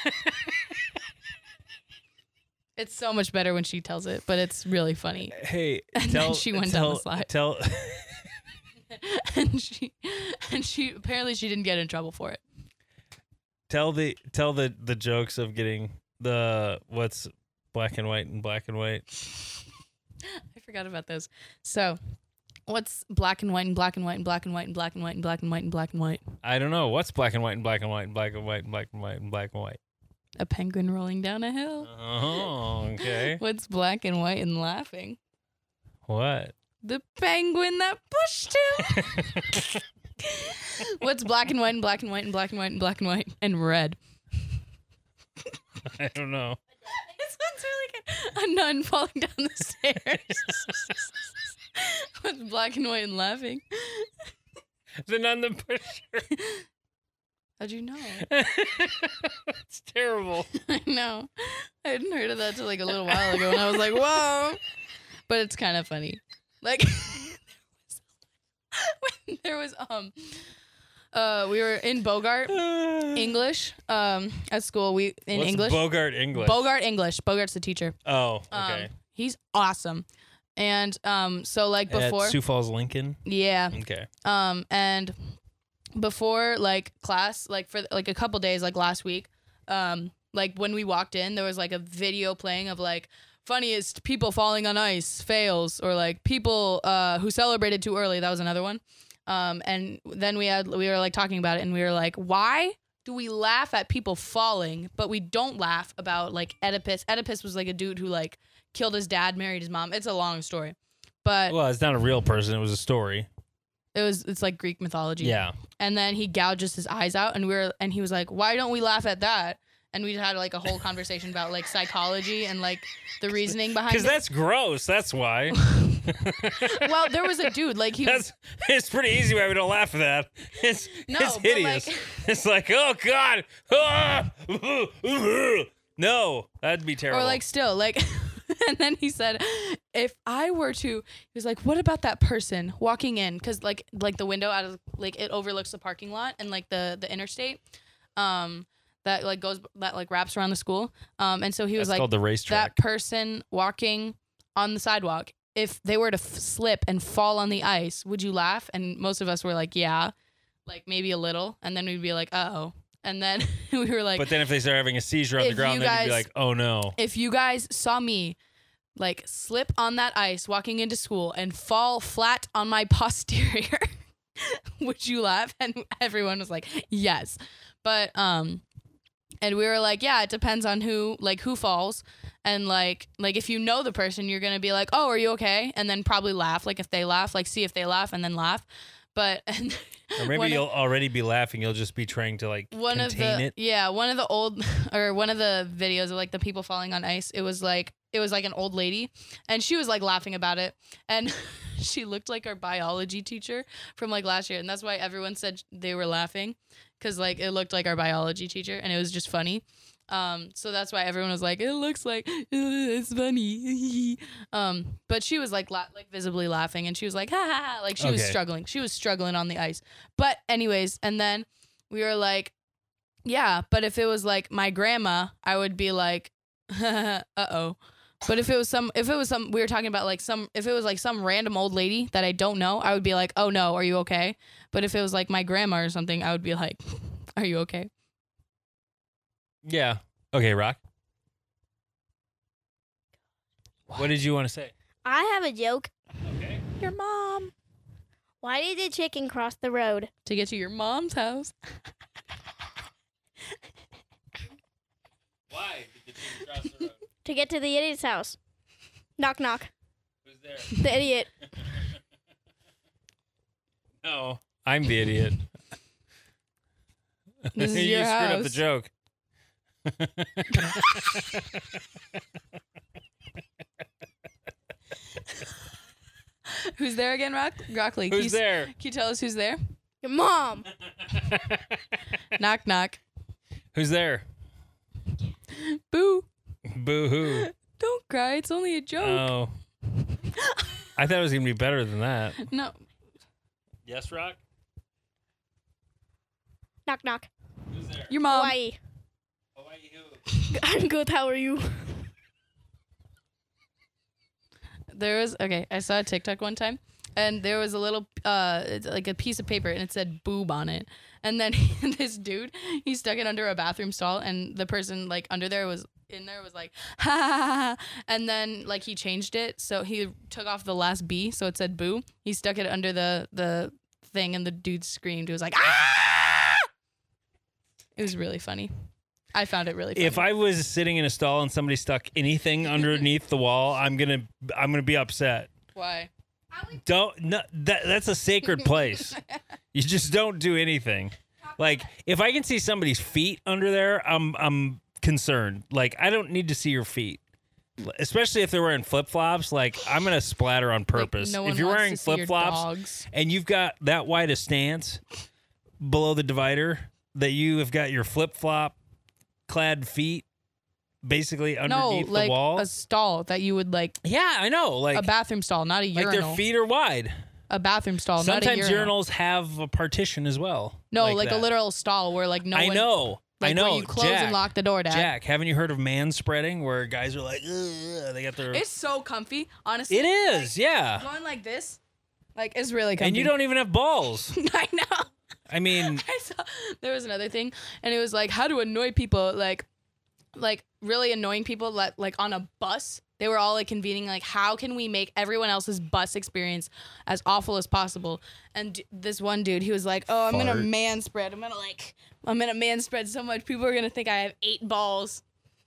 It's so much better when she tells it, but it's really funny. Hey, And tell, then she went tell, down the slide. Tell. and she and she apparently she didn't get in trouble for it. Tell the tell the the jokes of getting the what's black and white and black and white. I forgot about those. So, what's black and white and black and white and black and white and black and white and black and white and black and white? I don't know what's black and white and black and white and black and white and black and white and black and white. A penguin rolling down a hill. Oh, okay. What's black and white and laughing? What? The penguin that pushed him. What's black and white and black and white and black and white and black and white and red? I don't know. This one's really good. A nun falling down the stairs. What's black and white and laughing? The nun the pusher. How'd you know? It's terrible. I know. I hadn't heard of that till like a little while ago, and I was like, whoa. But it's kind of funny. Like, when there was, um, uh, we were in Bogart English um, at school. We in What's English. Bogart English? Bogart English. Bogart's the teacher. Oh, Um, okay. he's awesome. And um, so like At before, Sioux Falls, Lincoln? yeah. Okay. Um, and before like class, like for like a couple days, like last week, um, like when we walked in, there was like a video playing of like funniest people falling on ice fails, or like people uh who celebrated too early. That was another one. Um, and then we had we were like talking about it, and we were like, why do we laugh at people falling, but we don't laugh about like Oedipus? Oedipus was like a dude who like killed his dad, married his mom. It's a long story, but Well, it's not a real person. It was a story. it was it's like Greek mythology. Yeah. And then he gouges his eyes out, and we were and he was like, why don't we laugh at that? And we had like a whole conversation about like psychology and like the reasoning behind Because it. that's gross. That's why. Well, there was a dude like he was That's it's pretty easy why we don't laugh at that. It's No, it's but, hideous. like- It's like, oh God. Ah! No, that'd be terrible. or like still like and then he said, if I were to, he was like, what about that person walking in? Because like like the window out of like it overlooks the parking lot and like the the interstate, um, that like goes that like wraps around the school. Um, and so he was That's like, called the racetrack. that person walking on the sidewalk, if they were to f- slip and fall on the ice, would you laugh? And most of us were like, yeah, like maybe a little. And then we'd be like, uh oh. And then we were like, But then if they start having a seizure on the if ground, you then you'd be guys- like, oh no. if you guys saw me like slip on that ice walking into school and fall flat on my posterior, would you laugh? And everyone was like, yes. But um and we were like, yeah, it depends on who like who falls. And like like if you know the person, you're gonna be like, oh, are you okay? And then probably laugh. Like if they laugh, like see if they laugh and then laugh. But and Or maybe one of- you'll already be laughing. You'll just be trying to like one of contain the it. yeah one of the old or one of the videos of like the people falling on ice, it was like it was like an old lady, and she was like laughing about it, and she looked like our biology teacher from like last year, and that's why everyone said they were laughing, because like it looked like our biology teacher, and it was just funny. Um, so that's why everyone was like, it looks like it's funny. um, but she was like la- like visibly laughing, and she was like, ha ha, ha. Like she was Okay. struggling. She was struggling on the ice. But anyways, and then we were like, yeah, but if it was like my grandma, I would be like, uh oh. But if it was some, if it was some, we were talking about like some, if it was like some random old lady that I don't know, I would be like, oh no, are you okay? But if it was like my grandma or something, I would be like, are you okay? Yeah. Okay, Rock. What did you want to say? I have a joke. Okay. Your mom. Why did the chicken cross the road? To get to your mom's house. Why did the chicken cross the road? To get to the idiot's house. Knock, knock. Who's there? The idiot. No, I'm the idiot. This is you your screwed up the house. joke. Who's there again, Rock? Rockley? Who's can you, there? Can you tell us who's there? Your mom. Knock, knock. Who's there? Boo. Boo hoo. Don't cry. It's only a joke. Oh. I thought it was going to be better than that. No. Yes, Rock? Knock, knock. Who's there? Your mom. Hawaii. Hawaii who? I'm good. How are you? There was okay. I saw a TikTok one time, and there was a little uh, it's like a piece of paper, and it said "boob" on it. And then this dude, he stuck it under a bathroom stall, and the person like under there was in there was like ha ha ha, ha. And then like he changed it, so he took off the last B, so it said "boo." He stuck it under the the thing, and the dude screamed. It was like ah! It was really funny. I found it really funny. If I was sitting in a stall and somebody stuck anything underneath the wall, I'm gonna I'm gonna be upset. Why? Don't no, that that's a sacred place. You just don't do anything. Like if I can see somebody's feet under there, I'm I'm concerned. Like I don't need to see your feet. Especially if they're wearing flip flops, like I'm gonna splatter on purpose. Like, no one if you're wants wearing to see your flip flops dogs. and you've got that wide a stance below the divider, that you have got your flip flop clad feet basically No, underneath like the wall? a stall that you would like Yeah, I know. Like a bathroom stall, not a like urinal. their feet are wide. A bathroom stall, not a Sometimes urinal. urinals have a partition as well. No, like, that. a literal stall where like no I one. know. Like I know. where you close Jack, and lock the door, Dad. Jack, haven't you heard of man spreading where guys are like, ugh, they got their. It's so comfy, honestly. It is, yeah. Going like this, like it's really comfy. And you don't even have balls. I know. I mean, I saw there was another thing, and it was like how to annoy people, like, like really annoying people, like, like on a bus. They were all like convening, like, how can we make everyone else's bus experience as awful as possible? And d- this one dude, he was like, oh, I'm gonna Fart. man spread. I'm gonna like, I'm gonna man spread so much people are gonna think I have eight balls.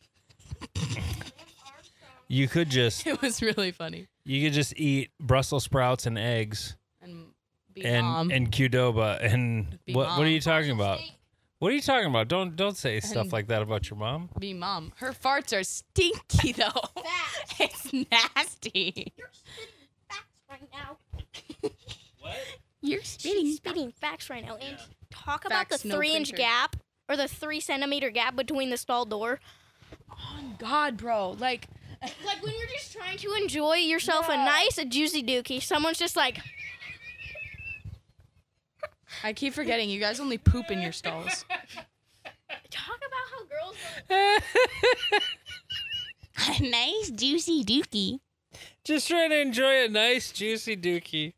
you could just It was really funny. you could just eat Brussels sprouts and eggs And be and mom. and Qdoba and Be what what are mom. you talking about? What are you talking about? Don't don't say stuff And- like that about your mom. Be mom. Her farts are stinky though. It's nasty. You're spitting facts right now. What? You're She's spitting facts right now. And talk about Facts, the no three-inch printer. gap or the three-centimeter gap between the stall door. Oh God, bro. Like, Like when you're just trying to enjoy yourself a Yeah. nice, a juicy dookie, someone's just like, I keep forgetting you guys only poop in your stalls. talk about how girls. A nice juicy dookie. Just trying to enjoy a nice juicy dookie.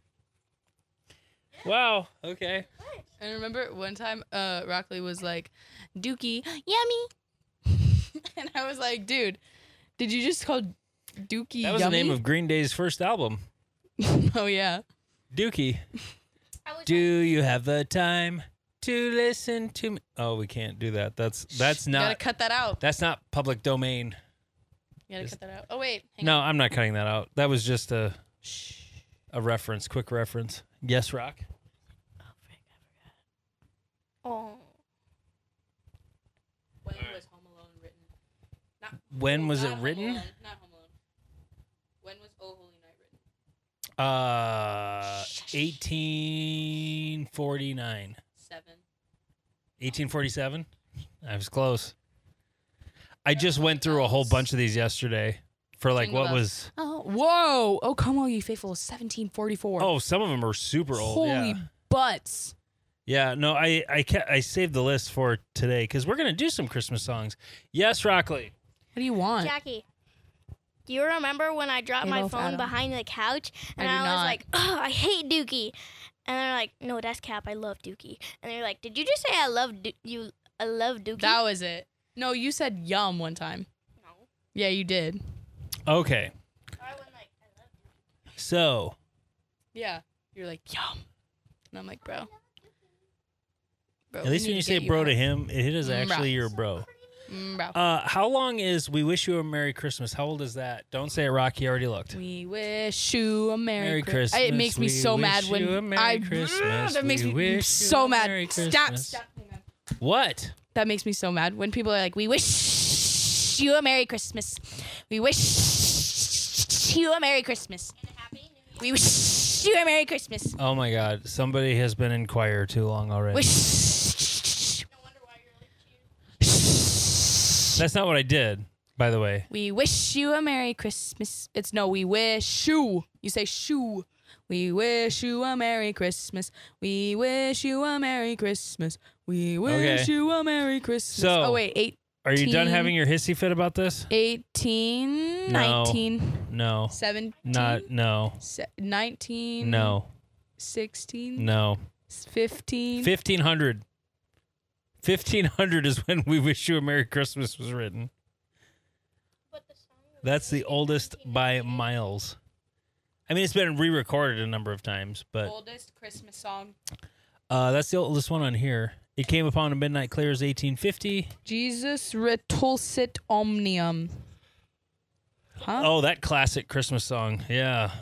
Wow. Okay. And remember one time, uh, Rockley was like, "Dookie, yummy," and I was like, "Dude, did you just call Dookie That was yummy?" the name of Green Day's first album, Oh yeah. Dookie. I was Do you have the time to listen to me? Oh, we can't do that. That's that's You gotta not cut that out. that's not public domain. You gotta cut that out. Oh wait. Hang No, on. I'm not cutting that out. That was just a Shh. a reference, quick reference. Yes, Rock. Oh. When was Home Alone written? Not, When was not it Home written? Alone, not Home Alone. When was Oh Holy Night written? Uh, eighteen forty-nine. Seven. eighteen forty-seven? I was close. I just went through a whole bunch of these yesterday for like Jingle what bells. was. Oh, whoa! Oh, come on, you faithful! seventeen forty-four. Oh, some of them are super old. holy yeah. butts! Yeah, no, I I ca- I saved the list for today because we're gonna do some Christmas songs. Yes, Rockley. What do you want? Jackie, do you remember when I dropped my Adolf phone Adam. behind the couch and I I, do was not. like, oh, I hate Dookie. And they're like, no, that's Cap. I love Dookie. And they're like, did you just say I love Do- you? I love Dookie. That was it. No, you said yum one time. no. Yeah, you did. Okay, I went like, I love Dookie. so Yeah, you're like yum, and I'm like, bro. Bro, at least when you say bro to him, it is Mm, actually bro. your bro. Mm, bro. Uh, how long is "We Wish You a Merry Christmas"? How old is that? Don't say it, Rocky. Already looked. We wish you a Merry, Merry Chri- Christmas. It makes me We so mad wish when you a Merry I. Christmas. That makes We me wish you so a mad. Merry Stop! Christmas. Stop! Hang on. What? That makes me so mad when people are like, "We wish you a Merry Christmas. We wish you a Merry Christmas. And a happy New Year. We wish you a Merry Christmas. Oh my God! Somebody has been in choir too long already. Wish." No wonder why you're like, That's not what I did, by the way. We wish you a Merry Christmas. It's no, we wish you. You say shoo. We wish you a Merry Christmas. We wish you a Merry Christmas. We wish Okay. you a Merry Christmas. So- oh wait, eight, Are you done Teen- having your hissy fit about this? eighteen, No. nineteen, No. seventeen, Not. No. se- nineteen, No. sixteen, No. fifteen. Fifteen hundred. Fifteen hundred is when "We Wish You a Merry Christmas" was written. but the song was That's the oldest by miles. I mean, it's been re-recorded a number of times, but Oldest Christmas song. uh, that's the oldest one on here. It came upon a midnight clears eighteen fifty. Jesus retulsit omnium. Huh? Oh, that classic Christmas song. Yeah.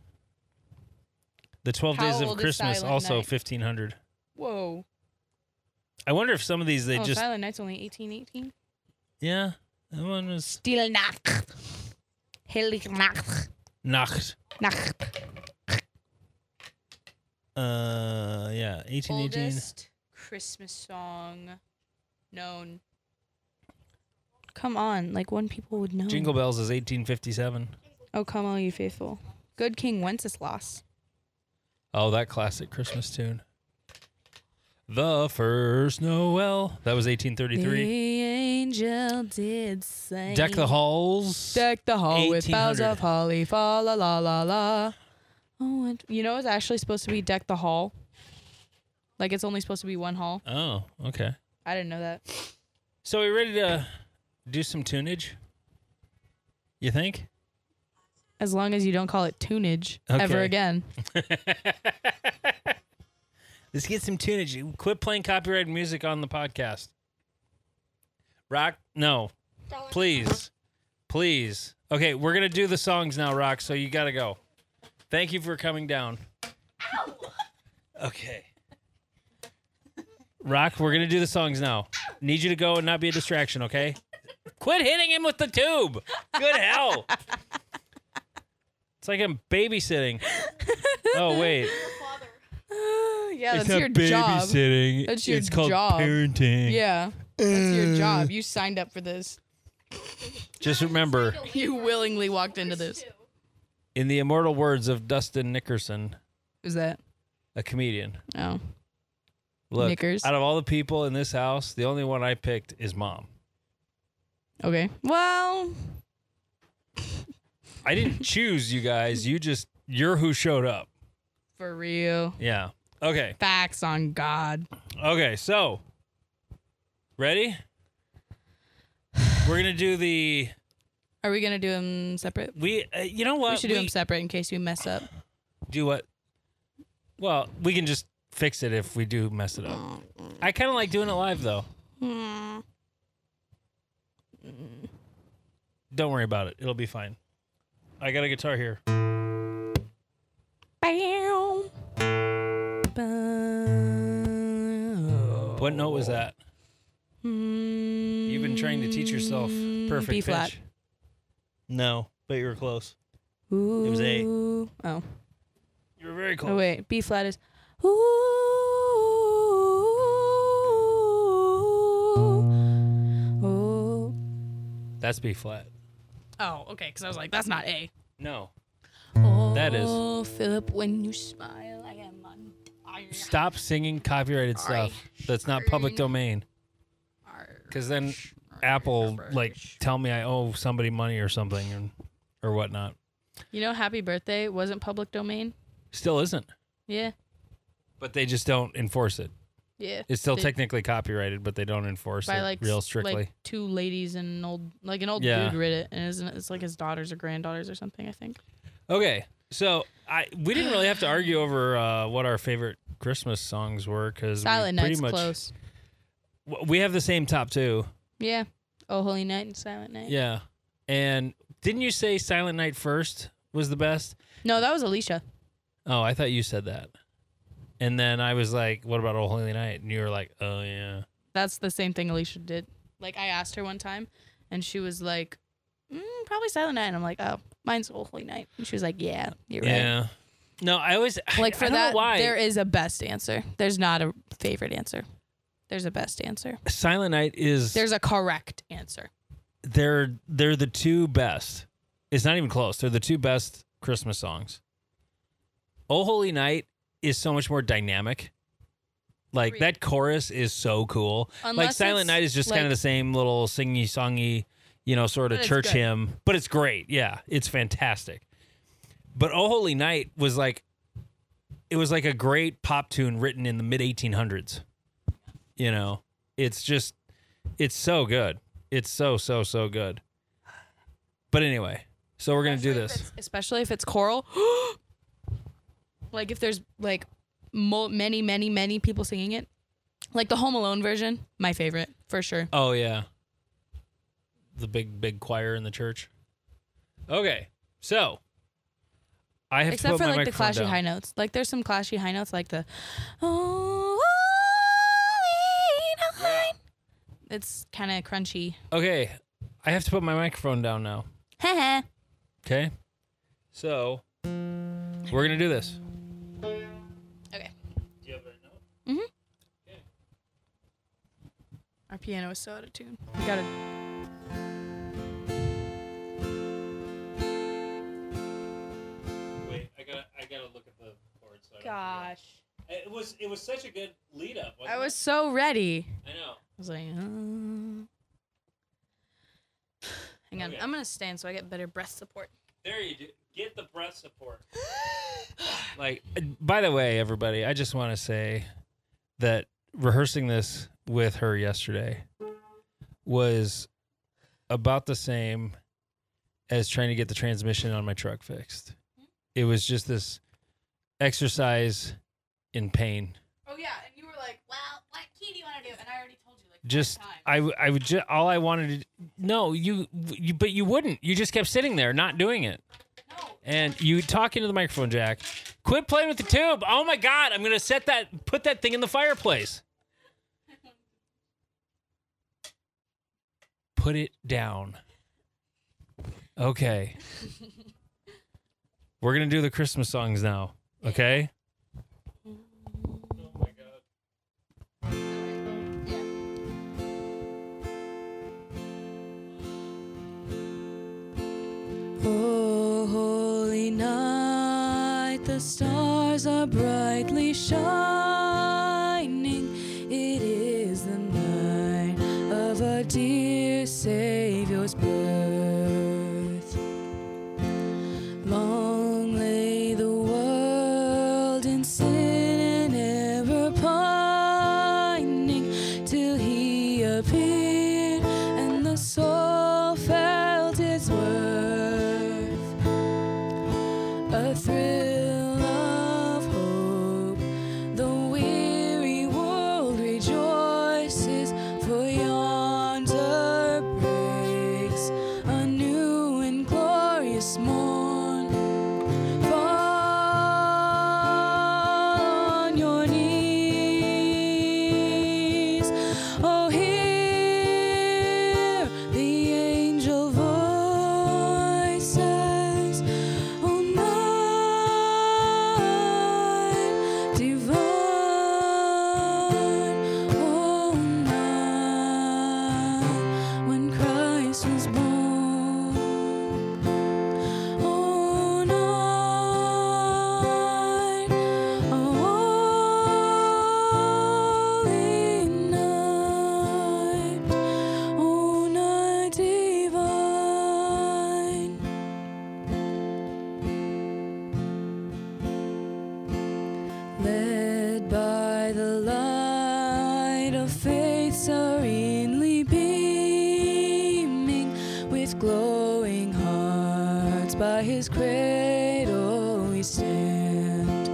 The twelve How Days of old is Christmas, Silent also Night? fifteen hundred. Whoa. I wonder if some of these they oh, just Silent Night's only eighteen eighteen. yeah. That one was Stille Nacht. Heilige Nacht. Nacht. Nacht. Uh, yeah, eighteen eighteen. Oldest Christmas song known. Come on, like one people would know. Jingle Bells is eighteen fifty-seven. Oh, come all you faithful. Good King Wenceslas. Oh, that classic Christmas tune. The First Noel. That was eighteen thirty-three. The angel did sing. Deck the Halls. Deck the hall with boughs eighteen hundred. of holly. Fa la la la la. Oh, and you know it's actually supposed to be Deck the Hall. Like it's only supposed to be one hall. Oh, okay. I didn't know that. So are we ready to do some tunage? You think? As long as you don't call it tunage Okay. ever again. Let's get some tunage. Quit playing copyrighted music on the podcast. Rock? No. Please. Please. Okay, we're going to do the songs now, Rock, so you got to go. Thank you for coming down. Ow! Okay. Rock, we're going to do the songs now. Need you to go and not be a distraction, okay? Quit hitting him with the tube. Good hell. It's like I'm babysitting. Oh, wait. Yeah, It's that's not your job. babysitting. That's your it's called job. parenting. Yeah, that's your job. You signed up for this. Just remember, You willingly walked into this. in the immortal words of Dustin Nickerson, Who's that? a comedian, Oh, look, Knickers. out of all the people in this house, the only one I picked is Mom. okay. Well, I didn't choose you guys. You just, you're who showed up. for real. Yeah. Okay. Facts on God. Okay. So, ready? We're going to do the, Are we gonna do them separate? we, uh, you know what? We should do them separate in case we mess up. Do what? Well, we can just fix it if we do mess it up. I kind of like doing it live, though. Hmm. Don't worry about it. It'll be fine. I got a guitar here. Bow. What note was that? You've You've been trying to teach yourself perfect B pitch. flat. No, but you were close. Ooh. It was A. Oh. You were very close. Oh wait, B flat is. Ooh. Ooh. That's B flat. Oh, okay. Because I was like, that's not A. No. Oh, That is. Philip, when you smile, I am on fire. Stop singing copyrighted Sorry. stuff that's not public domain. Because then Apple, like, tell me I owe somebody money or something and, or whatnot. You know, Happy Birthday wasn't public domain. Still isn't. Yeah. But they just don't enforce it. Yeah. It's still They- technically copyrighted, but they don't enforce by it like real s- strictly. like two ladies and an old like an old Yeah. dude read it, and isn't it, it's like his daughters or granddaughters or something, I think. Okay, so I we didn't really have to argue over uh, what our favorite Christmas songs were because Silent pretty Night's much close. w- we have the same top two. Yeah. Oh Holy Night and Silent Night. Yeah, and didn't you say Silent Night first was the best? No, that was Alicia. Oh, I thought you said that. And then I was like, "What about Oh Holy Night?" And you were like, "Oh yeah." That's the same thing Alicia did. Like I asked her one time, and she was like, mm, "Probably Silent Night." And I'm like, "Oh, mine's Oh Holy Night." And she was like, "Yeah, you're right." Yeah. No, I always Like I for don't that, know why there is a best answer. There's not a favorite answer. There's a best answer. Silent Night is There's a correct answer. they're they're the two best. It's not even close. They're the two best Christmas songs. Oh Holy Night is so much more dynamic. Like Agreed. that chorus is so cool. like Unless Silent it's, Night is just kind like- of the same little singy songy, you know, sort of But it's church good. hymn, but it's great. Yeah, it's fantastic. But Oh Holy Night was like it was like a great pop tune written in the mid eighteen hundreds. You know, it's just it's so good. It's so so so good. But anyway, so we're going to do Especially if this. it's- Especially if it's choral. Like if there's like mo- many, many, many people singing it. Like the Home Alone version, my favorite for sure. Oh yeah. The big big choir in the church. Okay. So I have Except to put for my like the microphone clashy down. high notes. Like there's some clashy high notes like the oh, holy night. It's kind of crunchy. Okay. I have to put my microphone down now. Haha. Okay? So we're going to do this. Okay. Do you have a note? Mhm. Okay. piano is so out of tune. I gotta. Wait, I gotta, I gotta look at the chords. So I don't Gosh. forget. It was, it was such a good lead up. I was so ready. I know. I was like, uh... hang on. Okay. I'm gonna stand so I get better breath support. There you do. Get the breath support. Like, by the way, everybody, I just want to say that rehearsing this with her yesterday was about the same as trying to get the transmission on my truck fixed. It was just this exercise in pain. Oh yeah, and you were like, "Well, what key do you want to do?" And I already told you like Just five times. I, w- I would just all I wanted to no you you but you wouldn't. You just kept sitting there not doing it. No. And you talk into the microphone, Jack. Quit playing with the tube. Oh my God, I'm gonna set that put that thing in the fireplace. Put it down. Okay. We're gonna do the Christmas songs now. Okay? Oh my God. Oh, holy night, the stars are brightly shining. It is the night of our dear Savior's birth. Long lay the world in sin and ever pining, till he appeared and the soul felt its worth. A thrill of hope, the weary world rejoices, for yonder breaks a new and glorious morn. Fall on your knees, oh hear the angel voices, oh night divine, oh night when Christ was born, oh night, oh holy night, oh night divine. Led by the light of faith serenely beaming, with glowing hearts by his cradle we stand.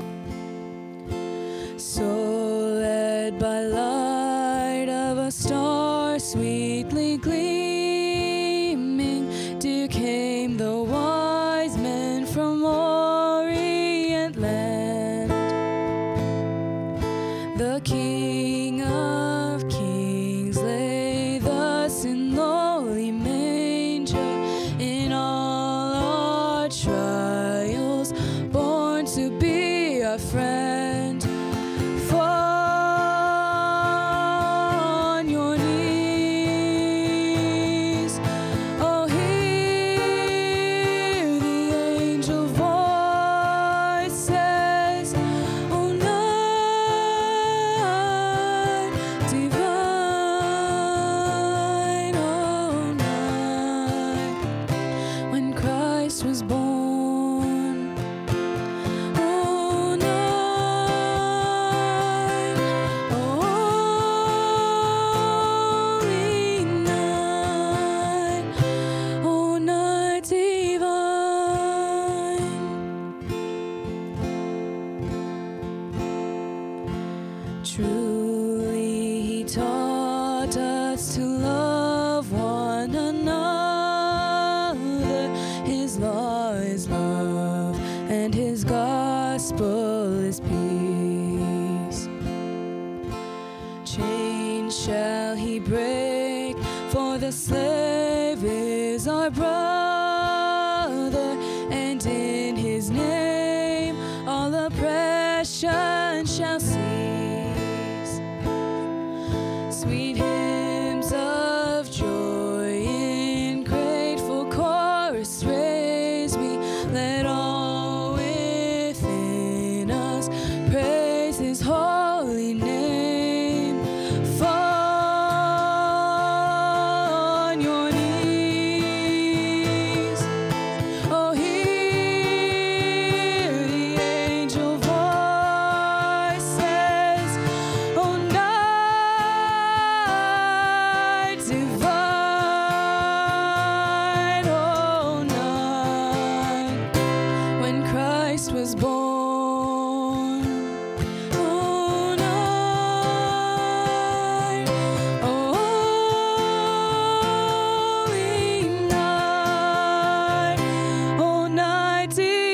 So led by light of a star sweetly gleaming, dear came the wise men from Orient land. The King of Kings lay thus in lowly manger, in all our trials born to be our friend. Fall on your knees, oh hear the angel voices, oh night divine, oh night when Christ was born, oh night, oh holy night, oh night divine. Truly he taught us to love one another. His law is love and his gospel is peace. Chains shall he break, for the slave is our brother, and in his name all oppression shall cease. Sweet hymn praise me. Let all within us praise his holy name. Fall on your knees. Oh, hear the angel voices. Oh, night divine. Oh, night when Christ was born. Oh, night. Oh, holy night. Oh, night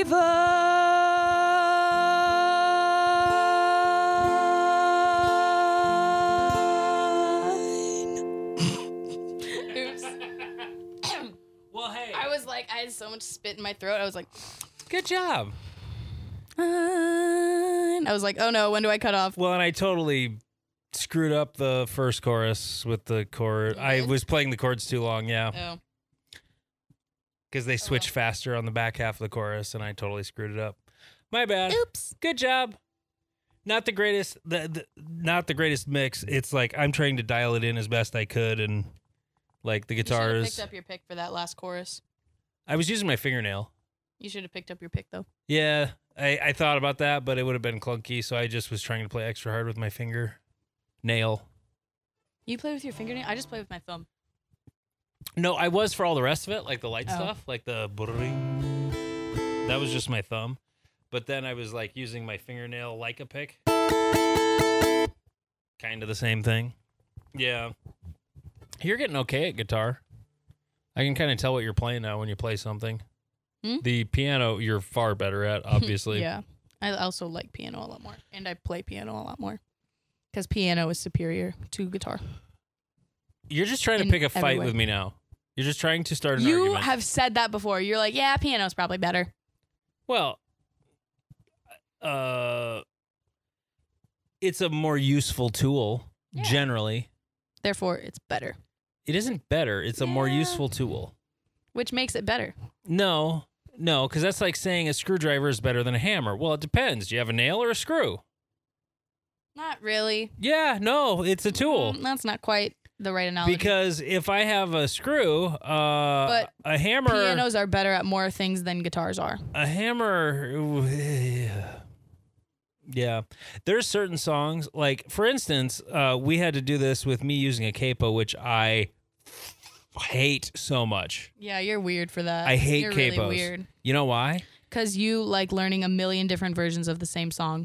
divine. Oops. Well, hey, I was like, I had so much spit in my throat. I was like, good job. I was like, oh no, when do I cut off? Well, and I totally screwed up the first chorus with the chord. You I did? was playing the chords too long, yeah, Oh. because they switch well. faster on the back half of the chorus, and I totally screwed it up. My bad. Oops. Good job. Not the greatest, the, the not the greatest mix. It's like I'm trying to dial it in as best I could, and like the You should have guitars. picked up your pick for that last chorus. I was using my fingernail. You should have picked up your pick though. Yeah, I, I thought about that, but it would have been clunky, so I just was trying to play extra hard with my finger nail. You play with your fingernail? I just play with my thumb. No, I was for all the rest of it, like the light Oh. stuff, like the bring. That was just my thumb. But then I was like using my fingernail like a pick. Kind of the same thing. Yeah. You're getting okay at guitar. I can kind of tell what you're playing now when you play something. Hmm? The piano, you're far better at, obviously. Yeah. I also like piano a lot more. And I play piano a lot more. Because piano is superior to guitar. You're just trying to In pick a fight every way. with me now. You're just trying to start an You argument. have said that before. You're like, yeah, piano's probably better. Well, uh, it's a more useful tool, Yeah. generally. Therefore, it's better. It isn't better. It's a more Yeah. useful tool. Which makes it better. No, no, because that's like saying a screwdriver is better than a hammer. Well, it depends. Do you have a nail or a screw? Not really. Yeah, no, it's a tool. Mm, that's not quite the right analogy. Because if I have a screw, uh, But a hammer, pianos are better at more things than guitars are. a hammer, yeah. There's certain songs, like for instance, uh, we had to do this with me using a capo, which I hate so much. Yeah, you're weird for that. I hate you're capos. Really weird. You know why? Because you like learning a million different versions of the same song.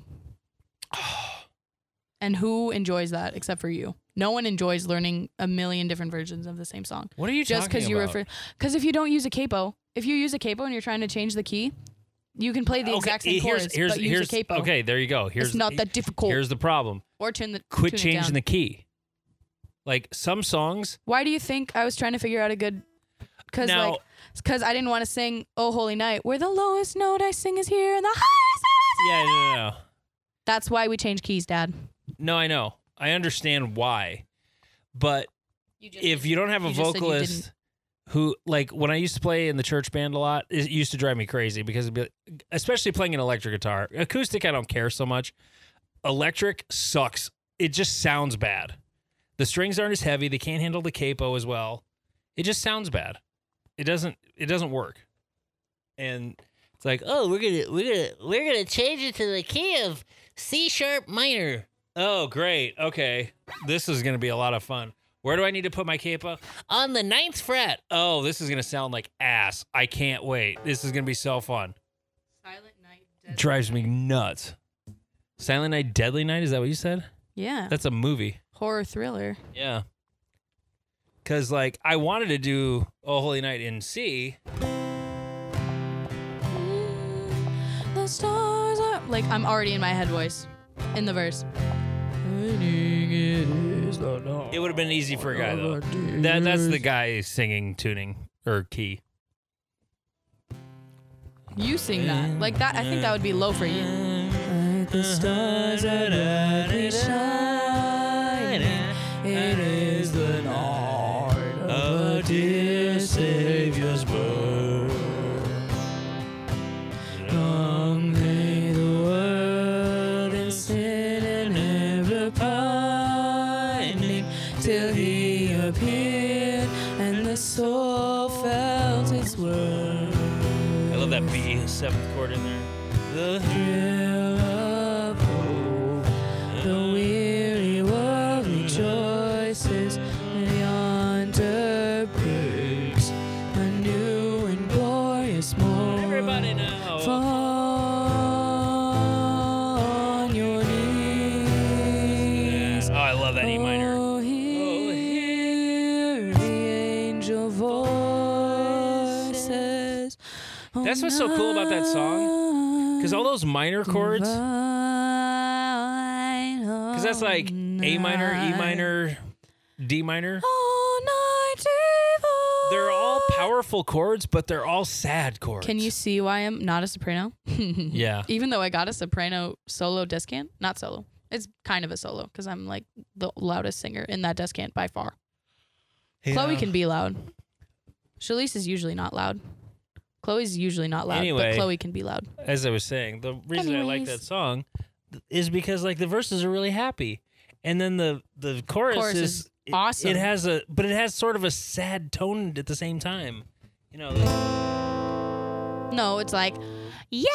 And who enjoys that except for you? No one enjoys learning a million different versions of the same song. What are you Just talking because you about? refer. Because if you don't use a capo, if you use a capo and you're trying to change the key, you can play the Okay, exact same here's, chords, here's, but use here's, a capo. Okay, there you go. Here's it's not that difficult. Here's the problem. Or tune the Quit tune it changing down. the key. Like some songs. Why do you think I was trying to figure out a good? Because Now- like, because I didn't want to sing "Oh Holy Night," where the lowest note I sing is here and the highest note is Yeah, here. no, no, no. That's why we change keys, Dad. No, I know. I understand why. But You just if you don't have a You just said you vocalist didn't. who, like, when I used to play in the church band a lot, it used to drive me crazy because, it'd be, especially playing an electric guitar. Acoustic, I don't care so much. Electric sucks. It just sounds bad. The strings aren't as heavy. They can't handle the capo as well. It just sounds bad. It doesn't. It doesn't work. And it's like, oh, we're gonna we're gonna we're gonna change it to the key of C sharp minor. Oh, great. Okay, this is gonna be a lot of fun. Where do I need to put my capo? On the ninth fret. Oh, this is gonna sound like ass. I can't wait. This is gonna be so fun. Silent Night. Deadly Drives me Night. nuts. Silent Night, Deadly Night. Is that what you said? Yeah. That's a movie. Horror thriller. Yeah. Cause like I wanted to do Oh Holy Night in C. The stars are like I'm already in my head voice in the verse. It would have been easy for a guy though. That that's the guy singing, tuning, or key. You sing that like that. I think that would be low for you. Like the stars are brightly shining. It is the night of a dear Savior's birth. love that B seventh chord in there. The thrill of hope, The weary world rejoices, yonder breaks a new and glorious morn. Everybody now. Fall on your knees. Yeah. Oh, I love that E minor. Oh, hear the angel voices. That's what's so cool about that song, because all those minor chords, because that's like A minor, E minor, D minor. They're all powerful chords, but they're all sad chords. Can you see why I'm not a soprano? Yeah. Even though I got a soprano solo descant, not solo. It's kind of a solo because I'm like the loudest singer in that descant by far. Yeah. Chloe can be loud. Shalice is usually not loud. Chloe's usually not loud, Anyway. but Chloe can be loud. As I was saying, the reason I like Anyways. that song is because like the verses are really happy, and then the the chorus, Chorus is, is it- awesome. It has a, but it has sort of a sad tone at the same time. You know, like, No, it's like, yeah.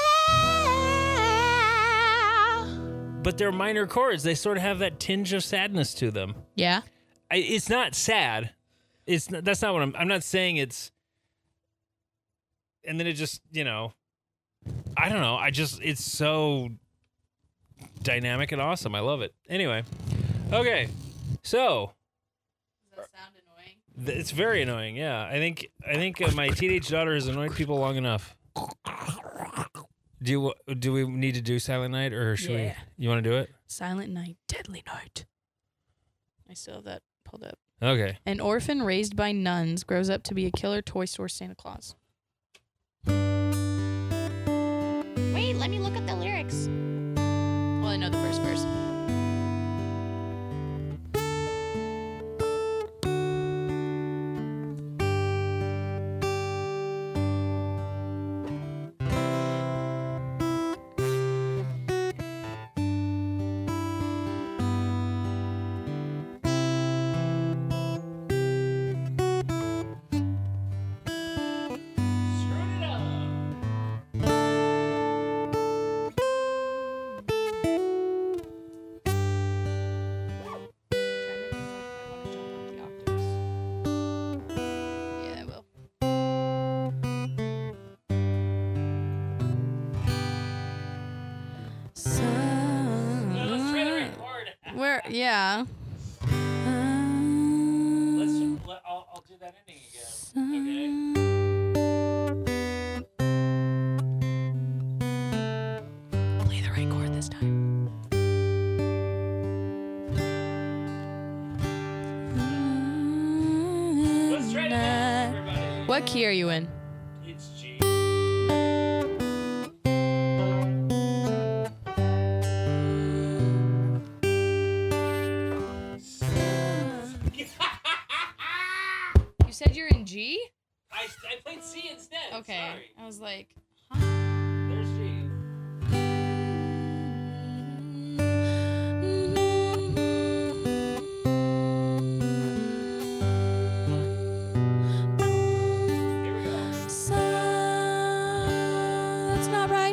but they're minor chords. They sort of have that tinge of sadness to them. Yeah. I, it's not sad. It's not, that's not what I'm. I'm not saying it's. And then it just, you know, I don't know. I just, it's so dynamic and awesome. I love it. Anyway, okay, so Does that sound annoying? th- it's very annoying. Yeah, I think I think uh, my teenage daughter has annoyed people long enough. Do you do we need to do Silent Night, or should Yeah. we? You want to do it? Silent Night, Deadly Night. I still have that pulled up. Okay. An orphan raised by nuns grows up to be a killer toy store Santa Claus. Wait, let me look at the lyrics. Well, I know the first verse. Yeah, I will. Where? Yeah. Let's. Let, I'll, I'll do that ending again. Play the right chord this time. Let's try it again, everybody. What key are you in? It's G. You said you're in G? I, I played C instead. Okay. Sorry. I was like, There's G. Here we go. That's not right.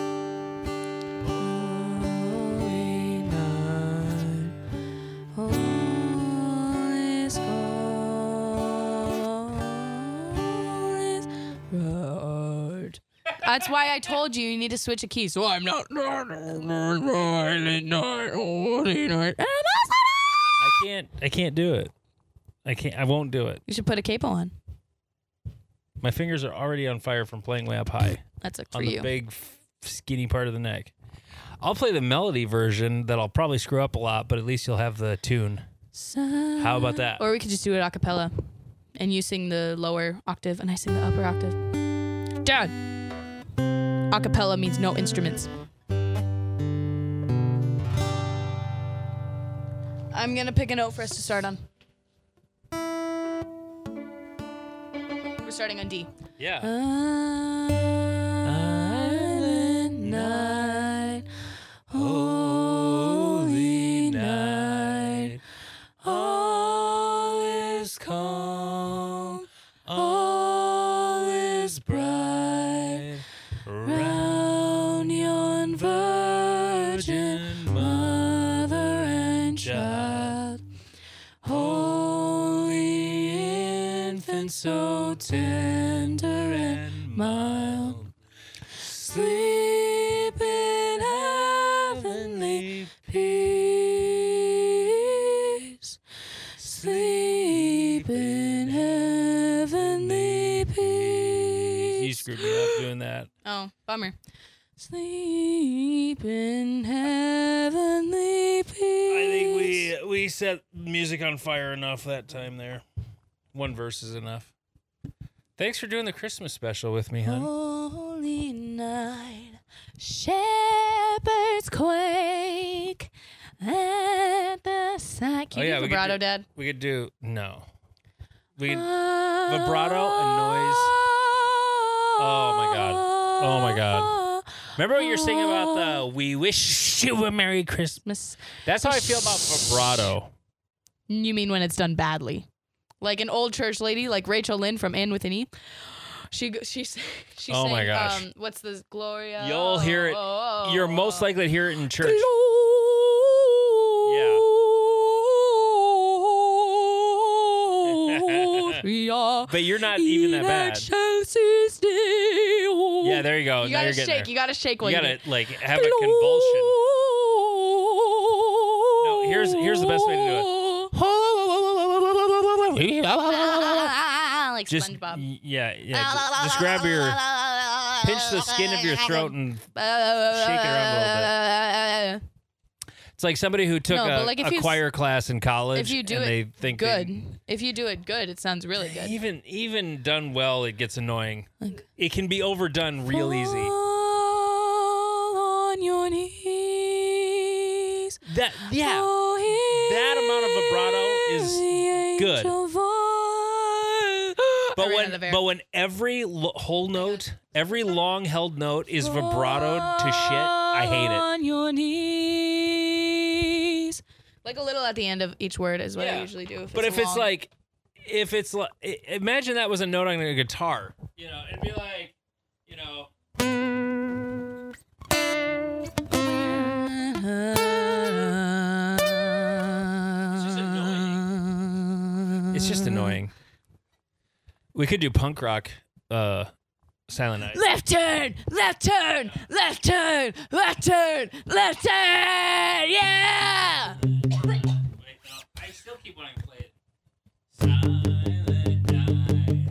Holy night, all is gone, is right. That's why I told you you need to switch a key. So I'm not. Holy night, holy night. I can't. I can't do it. I can't. I won't do it. You should put a capo on. My fingers are already on fire from playing way up high That's like for on the you. big, f- skinny part of the neck. I'll play the melody version that I'll probably screw up a lot, but at least you'll have the tune. How about that? Or we could just do it a cappella, and you sing the lower octave, and I sing the upper octave. Dad. A cappella means no instruments. I'm gonna pick a note for us to start on. We're starting on D. Yeah. Silent night, holy night, all is calm, all is bright, and so tender and mild. Sleep in heavenly peace. Sleep in heavenly peace. You screwed me up doing that. Oh, bummer. Sleep in heavenly peace. I think we we set music on fire enough that time there. One verse is enough. Thanks for doing the Christmas special with me, hon. Holy night, shepherds quake at the sight. Can Oh, you yeah, do we could vibrato, do- Dad? We could do no. We could vibrato and noise. Oh my god. Oh my god. Remember what you're singing about the "We wish you a Merry Christmas"? That's how I feel about vibrato. You mean when it's done badly? Like an old church lady, like Rachel Lynn from Anne with an E. She she she she Oh sang, my gosh. Um, what's the Gloria? You'll hear it. Oh, You're most likely to hear it in church. Yeah. But you're not even that bad. Yeah, there you go. You now gotta you're getting shake. there. You gotta shake while You you, gotta do it. like have a convulsion. No, here's here's the best way to do it. Like Just SpongeBob. y- yeah, yeah. Just, just grab your pinch the skin of your throat and shake it around a little bit. It's like somebody who took No, a, but like if a you s- choir class in college If you do and it they think good, they- if you do it good, it sounds really good. even even done well, it gets annoying. Like, It can be overdone real easy. fall on your knees. That yeah. Oh, That amount of vibrato is hear the good. angel voice. But I ran out when of air. but when every lo- whole note, every long held note is vibratoed to shit, I hate it. On your knees. Like a little at the end of each word is what Yeah. I usually do. If But it's if it's long. like, if it's like, imagine that was a note on a guitar. You know, it'd be like, you know. just annoying. It's just annoying. We could do punk rock, uh, Silent Night. Left turn, left turn, left turn, left turn, left turn, yeah! Wait, no, I still keep wanting to play it. Silent night,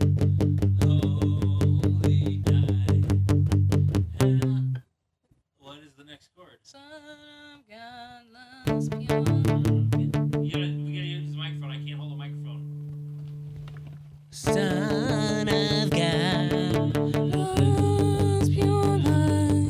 holy night. And what is the next chord? Son of God loves me. You gotta, we gotta use the microphone. I can't hold the microphone. Son of God loves pure light.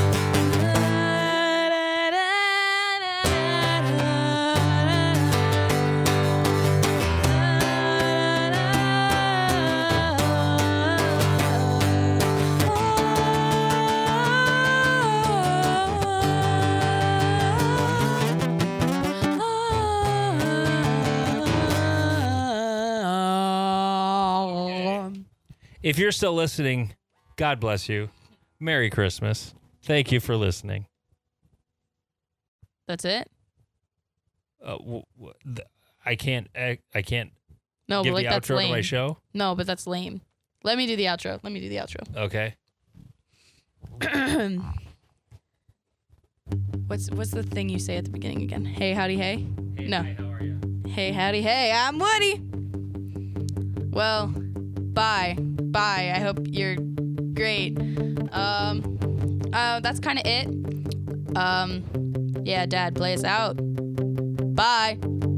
If you're still listening, God bless you. Merry Christmas. Thank you for listening. That's it? Uh, w- w- th- I can't. I, I can't No, give but like the that's outro lame. to my show. No, but that's lame. Let me do the outro. Let me do the outro. Okay. what's what's the thing you say at the beginning again? Hey, howdy, hey. Hey, No. hi, how are you? Hey, howdy, hey. I'm Woody. Well, bye, bye. I hope you're great. Um, uh, that's kind of it. Um, yeah, Dad, play us out. Bye.